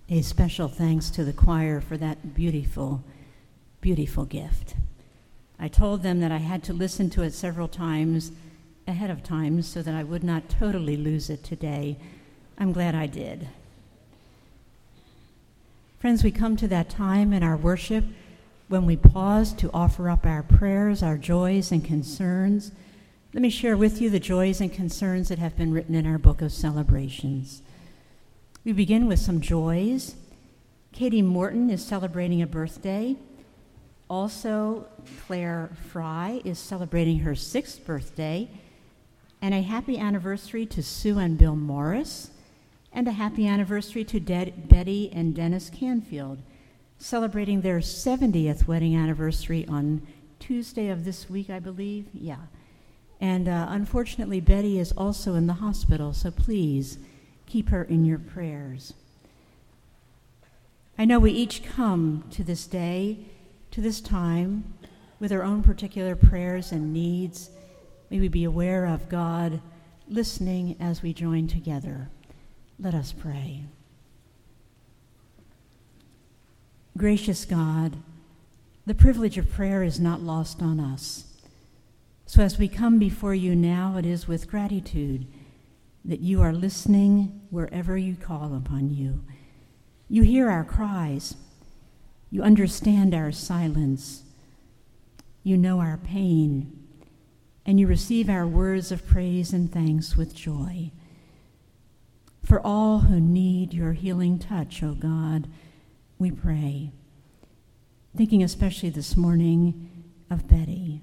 A special thanks to the choir for that beautiful, beautiful gift. I told them that I had to listen to it several times ahead of time so that I would not totally lose it today. I'm glad I did. Friends, we come to that time in our worship when we pause to offer up our prayers, our joys and concerns. Let me share with you the joys and concerns that have been written in our book of celebrations. We begin with some joys. Katie Morton is celebrating a birthday. Also, Claire Fry is celebrating her 6th birthday. And a happy anniversary to Sue and Bill Morris. And a happy anniversary to Betty and Dennis Canfield, celebrating their 70th wedding anniversary on Tuesday of this week, I believe. Yeah. And unfortunately, Betty is also in the hospital, so please keep her in your prayers. I know we each come to this day, to this time, with our own particular prayers and needs. May we be aware of God listening as we join together. Let us pray. Gracious God, the privilege of prayer is not lost on us. So as we come before you now, it is with gratitude that you are listening wherever you call upon you. You hear our cries. You understand our silence. You know our pain. And you receive our words of praise and thanks with joy. For all who need your healing touch, O God, we pray. Thinking especially this morning of Betty.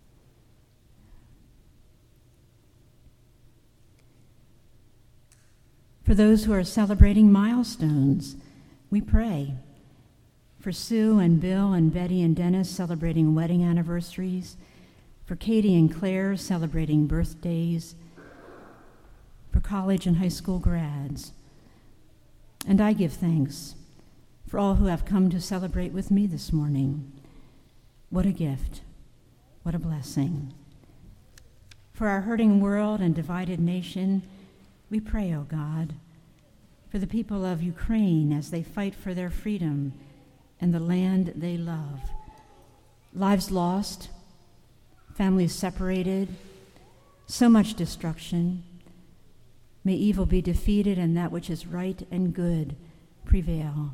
For those who are celebrating milestones, we pray. For Sue and Bill and Betty and Dennis celebrating wedding anniversaries. For Katie and Claire celebrating birthdays. For college and high school grads. And I give thanks for all who have come to celebrate with me this morning. What a gift. What a blessing. For our hurting world and divided nation, we pray, O God, for the people of Ukraine as they fight for their freedom and the land they love. Lives lost, families separated, so much destruction. May evil be defeated and that which is right and good prevail.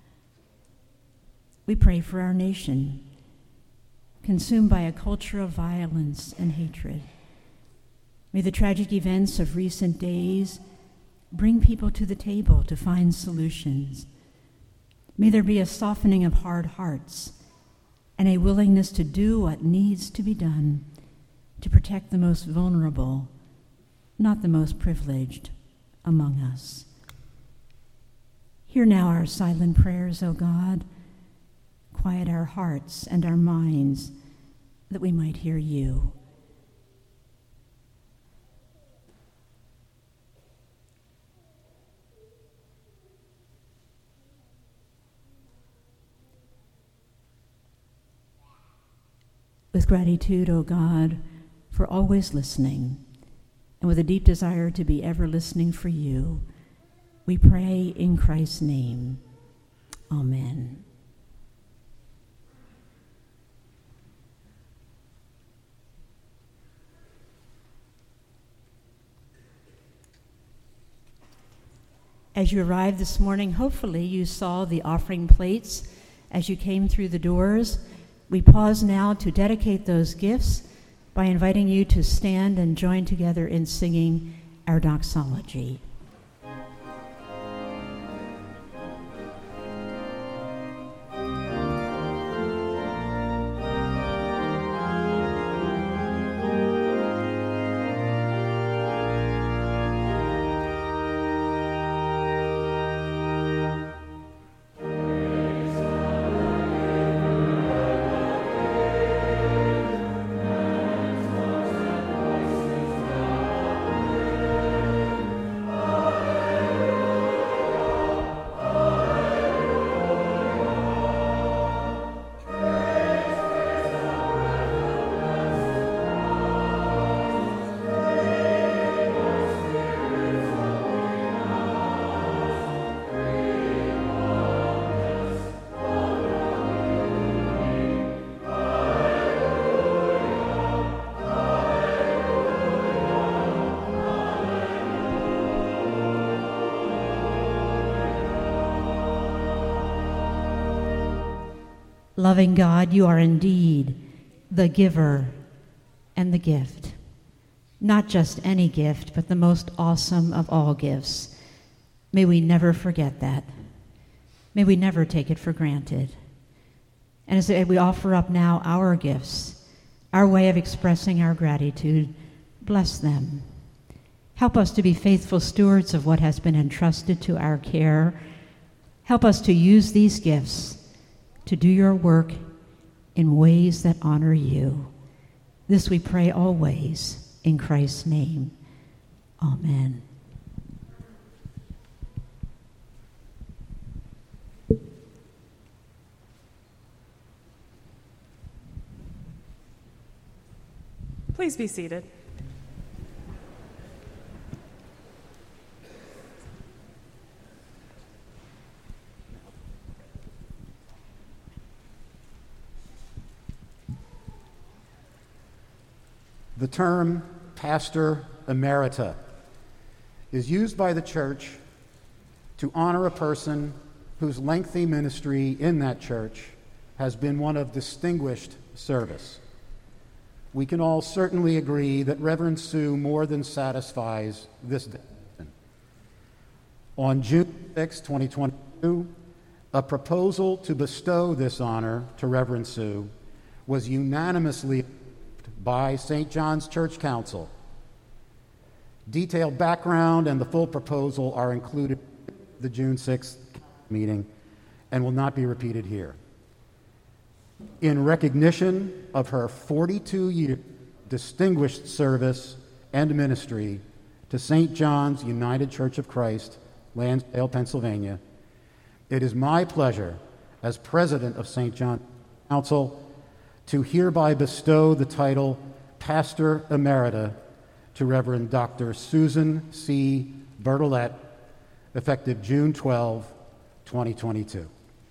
We pray for our nation, consumed by a culture of violence and hatred. May the tragic events of recent days bring people to the table to find solutions. May there be a softening of hard hearts and a willingness to do what needs to be done to protect the most vulnerable, not the most privileged among us. Hear now our silent prayers, O God. Quiet our hearts and our minds that we might hear you. With gratitude, O God, for always listening, and with a deep desire to be ever listening for you, we pray in Christ's name. Amen. As you arrived this morning, hopefully you saw the offering plates as you came through the doors. We pause now to dedicate those gifts by inviting you to stand and join together in singing our doxology. Loving God, you are indeed the giver and the gift. Not just any gift, but the most awesome of all gifts. May we never forget that. May we never take it for granted. And as we offer up now our gifts, our way of expressing our gratitude, bless them. Help us to be faithful stewards of what has been entrusted to our care. Help us to use these gifts to do your work in ways that honor you. This we pray always in Christ's name. Amen. Please be seated. The term pastor emerita is used by the church to honor a person whose lengthy ministry in that church has been one of distinguished service. We can all certainly agree that Reverend Sue more than satisfies this definition. On June 6, 2022, a proposal to bestow this honor to Reverend Sue was unanimously approved by St. John's Church Council. Detailed background and the full proposal are included in the June 6th meeting and will not be repeated here. In recognition of her 42-year distinguished service and ministry to St. John's United Church of Christ, Lansdale, Pennsylvania, it is my pleasure as president of St. John's Council to hereby bestow the title Pastor Emerita to Reverend Dr. Susan C. Bertolet, effective June 12, 2022.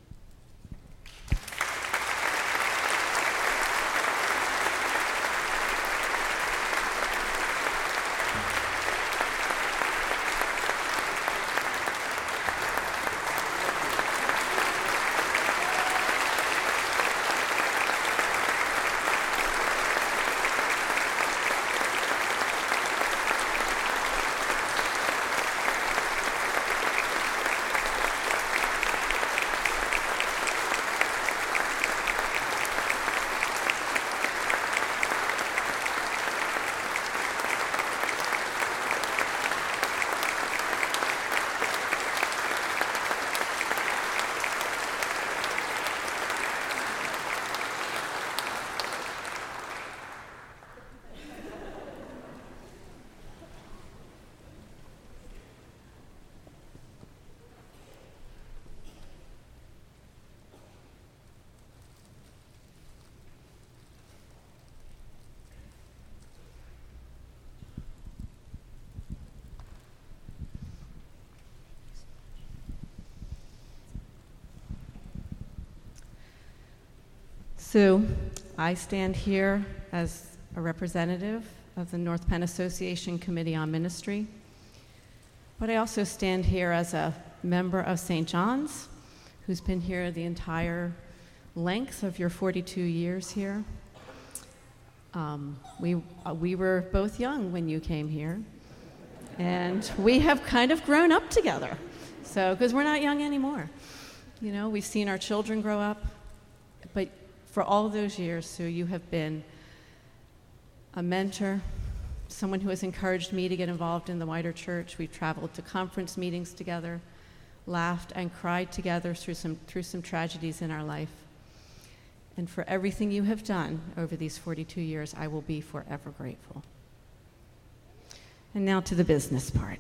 So I stand here as a representative of the North Penn Association Committee on Ministry, but I also stand here as a member of St. John's, who's been here the entire length of your 42 years here. We were both young when you came here, and we have kind of grown up together. So, because we're not young anymore. You know, we've seen our children grow up, but for all those years, Sue, you have been a mentor, someone who has encouraged me to get involved in the wider church. We've traveled to conference meetings together, laughed and cried together through some tragedies in our life. And for everything you have done over these 42 years, I will be forever grateful. And now to the business part.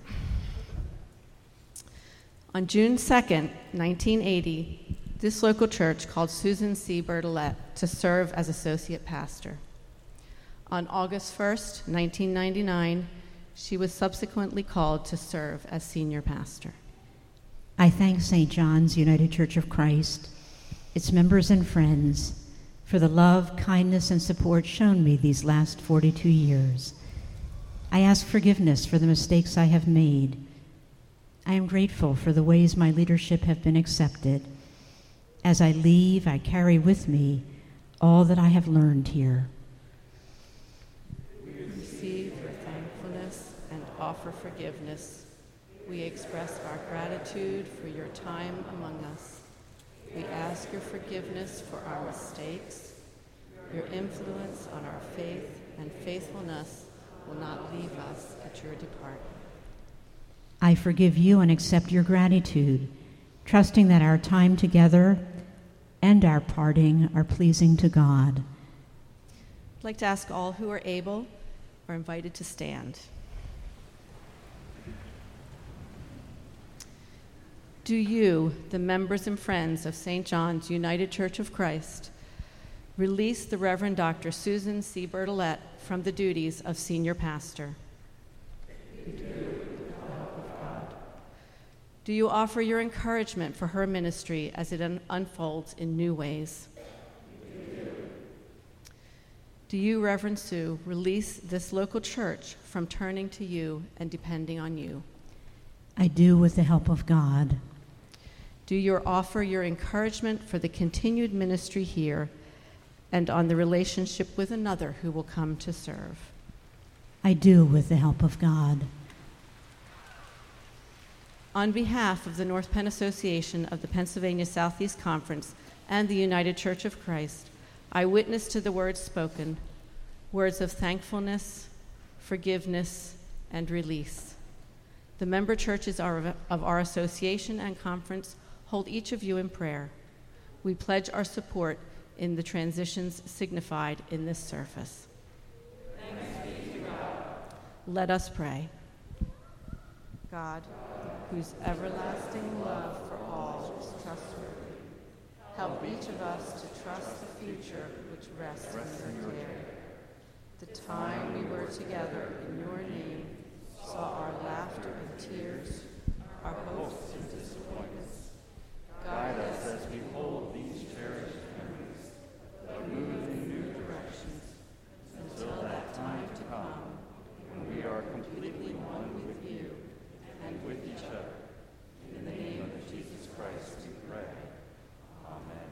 On June 2nd, 1980, this local church called Susan C. Bertolet to serve as associate pastor. On August 1st, 1999, she was subsequently called to serve as senior pastor. I thank St. John's United Church of Christ, its members and friends, for the love, kindness, and support shown me these last 42 years. I ask forgiveness for the mistakes I have made. I am grateful for the ways my leadership have been accepted. As I leave, I carry with me all that I have learned here. We receive your thankfulness and offer forgiveness. We express our gratitude for your time among us. We ask your forgiveness for our mistakes. Your influence on our faith and faithfulness will not leave us at your departure. I forgive you and accept your gratitude, trusting that our time together and our parting are pleasing to God. I'd like to ask all who are able are invited to stand. Do you, the members and friends of St. John's United Church of Christ, release the Reverend Dr. Susan C. Bertolet from the duties of senior pastor? We do, with the help of God. Do you offer your encouragement for her ministry as it unfolds in new ways? Do you, Reverend Sue, release this local church from turning to you and depending on you? I do, with the help of God. Do you offer your encouragement for the continued ministry here and on the relationship with another who will come to serve? I do, with the help of God. On behalf of the North Penn Association of the Pennsylvania Southeast Conference and the United Church of Christ, I witness to the words spoken, words of thankfulness, forgiveness, and release. The member churches of our association and conference hold each of you in prayer. We pledge our support in the transitions signified in this service. Thanks be to God. Let us pray. God, whose everlasting love for all is trustworthy, help each of us to trust the future which rests in your care. The time we were together in your name saw our laughter and tears, our hopes and disappointments. Guide us as we hold these cherished memories, but move in new directions until that time to come when we are completely one with you and with each other. In the name of Jesus Christ we pray. Amen.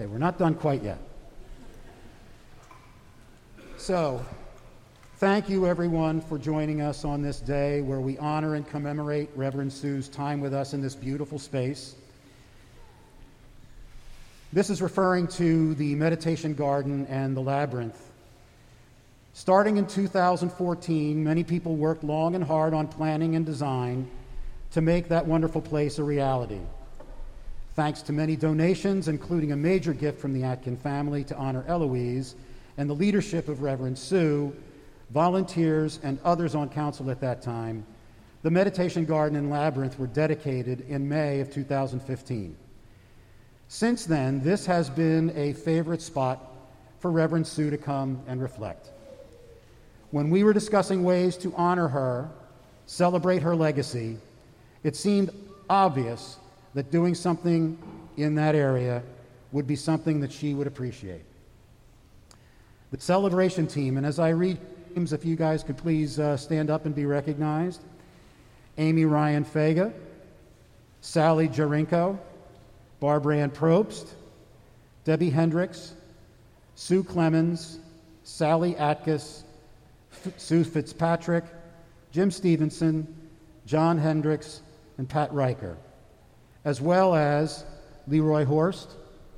Okay, we're not done quite yet. So, thank you everyone for joining us on this day where we honor and commemorate Reverend Sue's time with us in this beautiful space. This is referring to the Meditation Garden and the Labyrinth. Starting in 2014, many people worked long and hard on planning and design to make that wonderful place a reality. Thanks to many donations, including a major gift from the Atkin family to honor Eloise, and the leadership of Reverend Sue, volunteers, and others on council at that time, the Meditation Garden and Labyrinth were dedicated in May of 2015. Since then, this has been a favorite spot for Reverend Sue to come and reflect. When we were discussing ways to honor her, celebrate her legacy, it seemed obvious that doing something in that area would be something that she would appreciate. The celebration team, and as I read names, if you guys could please stand up and be recognized: Amy Ryan Faga, Sally Jarinko, Barbara Ann Probst, Debbie Hendricks, Sue Clemens, Sally Atkiss, Sue Fitzpatrick, Jim Stevenson, John Hendricks, and Pat Riker, as well as Leroy Horst.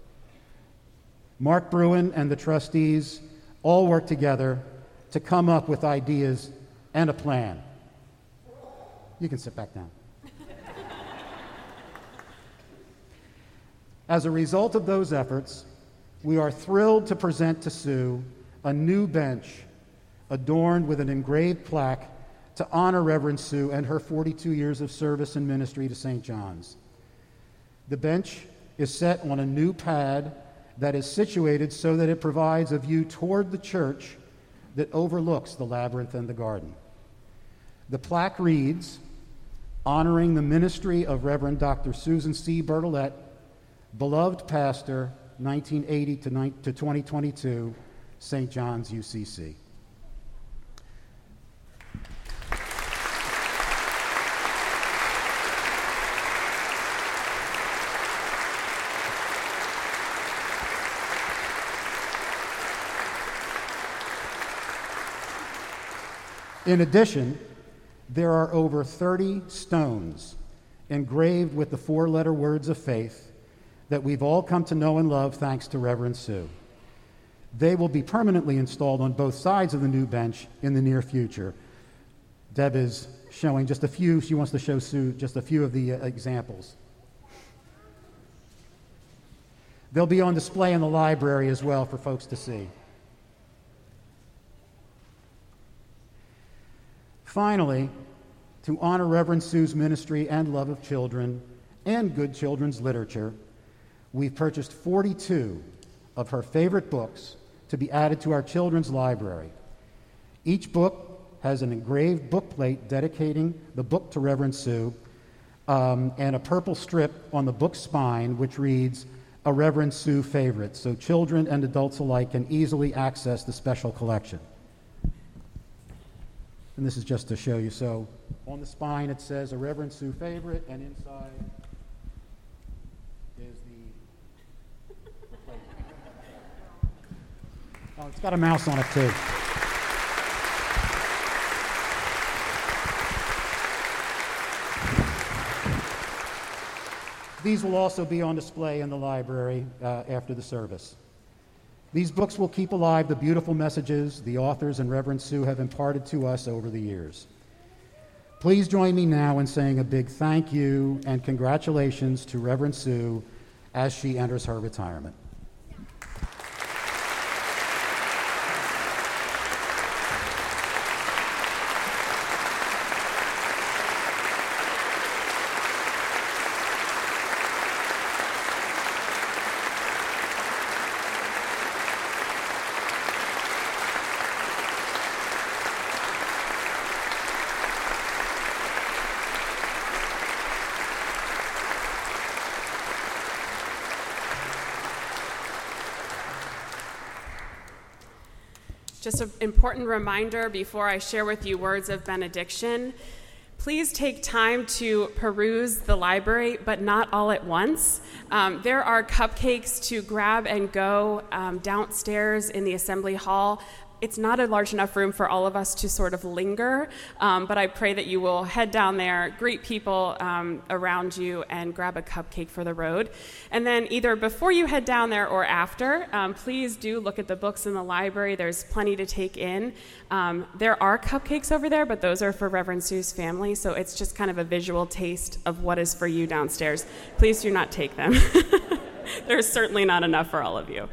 Mark Bruin and the trustees all worked together to come up with ideas and a plan. You can sit back down. As a result of those efforts, we are thrilled to present to Sue a new bench adorned with an engraved plaque to honor Reverend Sue and her 42 years of service and ministry to St. John's. The bench is set on a new pad that is situated so that it provides a view toward the church that overlooks the labyrinth and the garden. The plaque reads, "Honoring the ministry of Reverend Dr. Susan C. Bertolet, beloved pastor, 1980 to 2022, St. John's UCC." In addition, there are over 30 stones engraved with the four-letter words of faith that we've all come to know and love thanks to Reverend Sue. They will be permanently installed on both sides of the new bench in the near future. Deb is showing just a few. She wants to show Sue just a few of the examples. They'll be on display in the library as well for folks to see. Finally, to honor Reverend Sue's ministry and love of children and good children's literature, we've purchased 42 of her favorite books to be added to our children's library. Each book has an engraved bookplate dedicating the book to Reverend Sue, and a purple strip on the book spine which reads, "A Reverend Sue Favorite," so children and adults alike can easily access the special collection. And this is just to show you. So on the spine it says "A Reverend Sue Favorite," and inside is the plate. Oh, it's got a mouse on it too. These will also be on display in the library after the service. These books will keep alive the beautiful messages the authors and Reverend Sue have imparted to us over the years. Please join me now in saying a big thank you and congratulations to Reverend Sue as she enters her retirement. Just an important reminder before I share with you words of benediction. Please take time to peruse the library, but not all at once. There are cupcakes to grab and go downstairs in the assembly hall. It's not a large enough room for all of us to sort of linger, but I pray that you will head down there, greet people around you, and grab a cupcake for the road. And then either before you head down there or after, please do look at the books in the library. There's plenty to take in. There are cupcakes over there, but those are for Reverend Sue's family, so it's just kind of a visual taste of what is for you downstairs. Please do not take them. There's certainly not enough for all of you.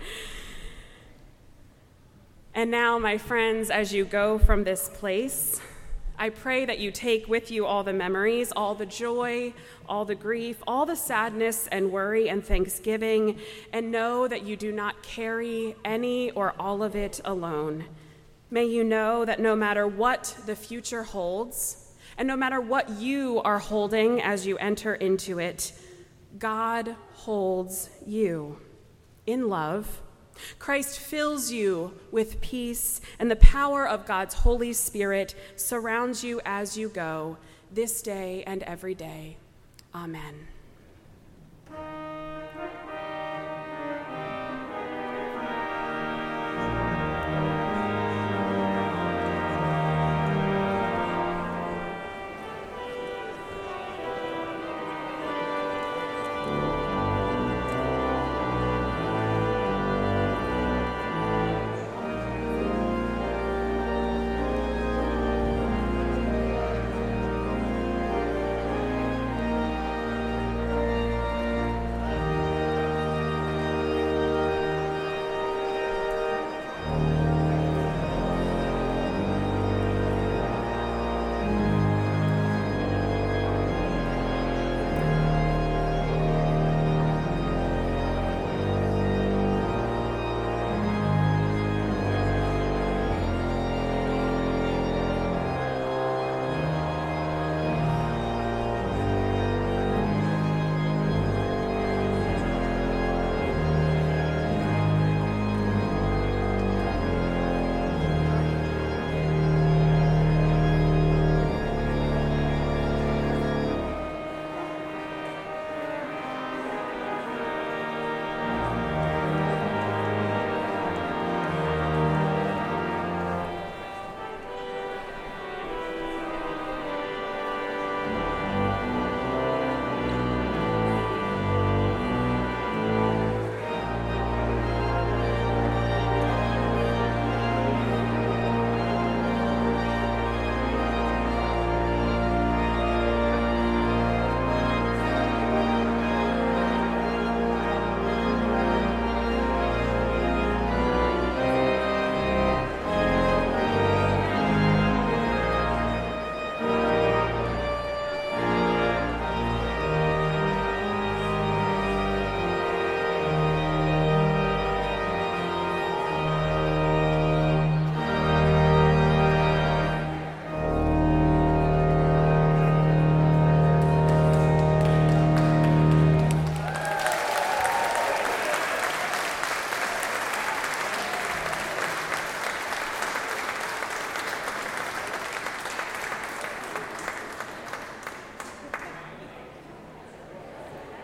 And now, my friends, as you go from this place, I pray that you take with you all the memories, all the joy, all the grief, all the sadness and worry and thanksgiving, and know that you do not carry any or all of it alone. May you know that no matter what the future holds, and no matter what you are holding as you enter into it, God holds you in love. Christ fills you with peace, and the power of God's Holy Spirit surrounds you as you go, this day and every day. Amen.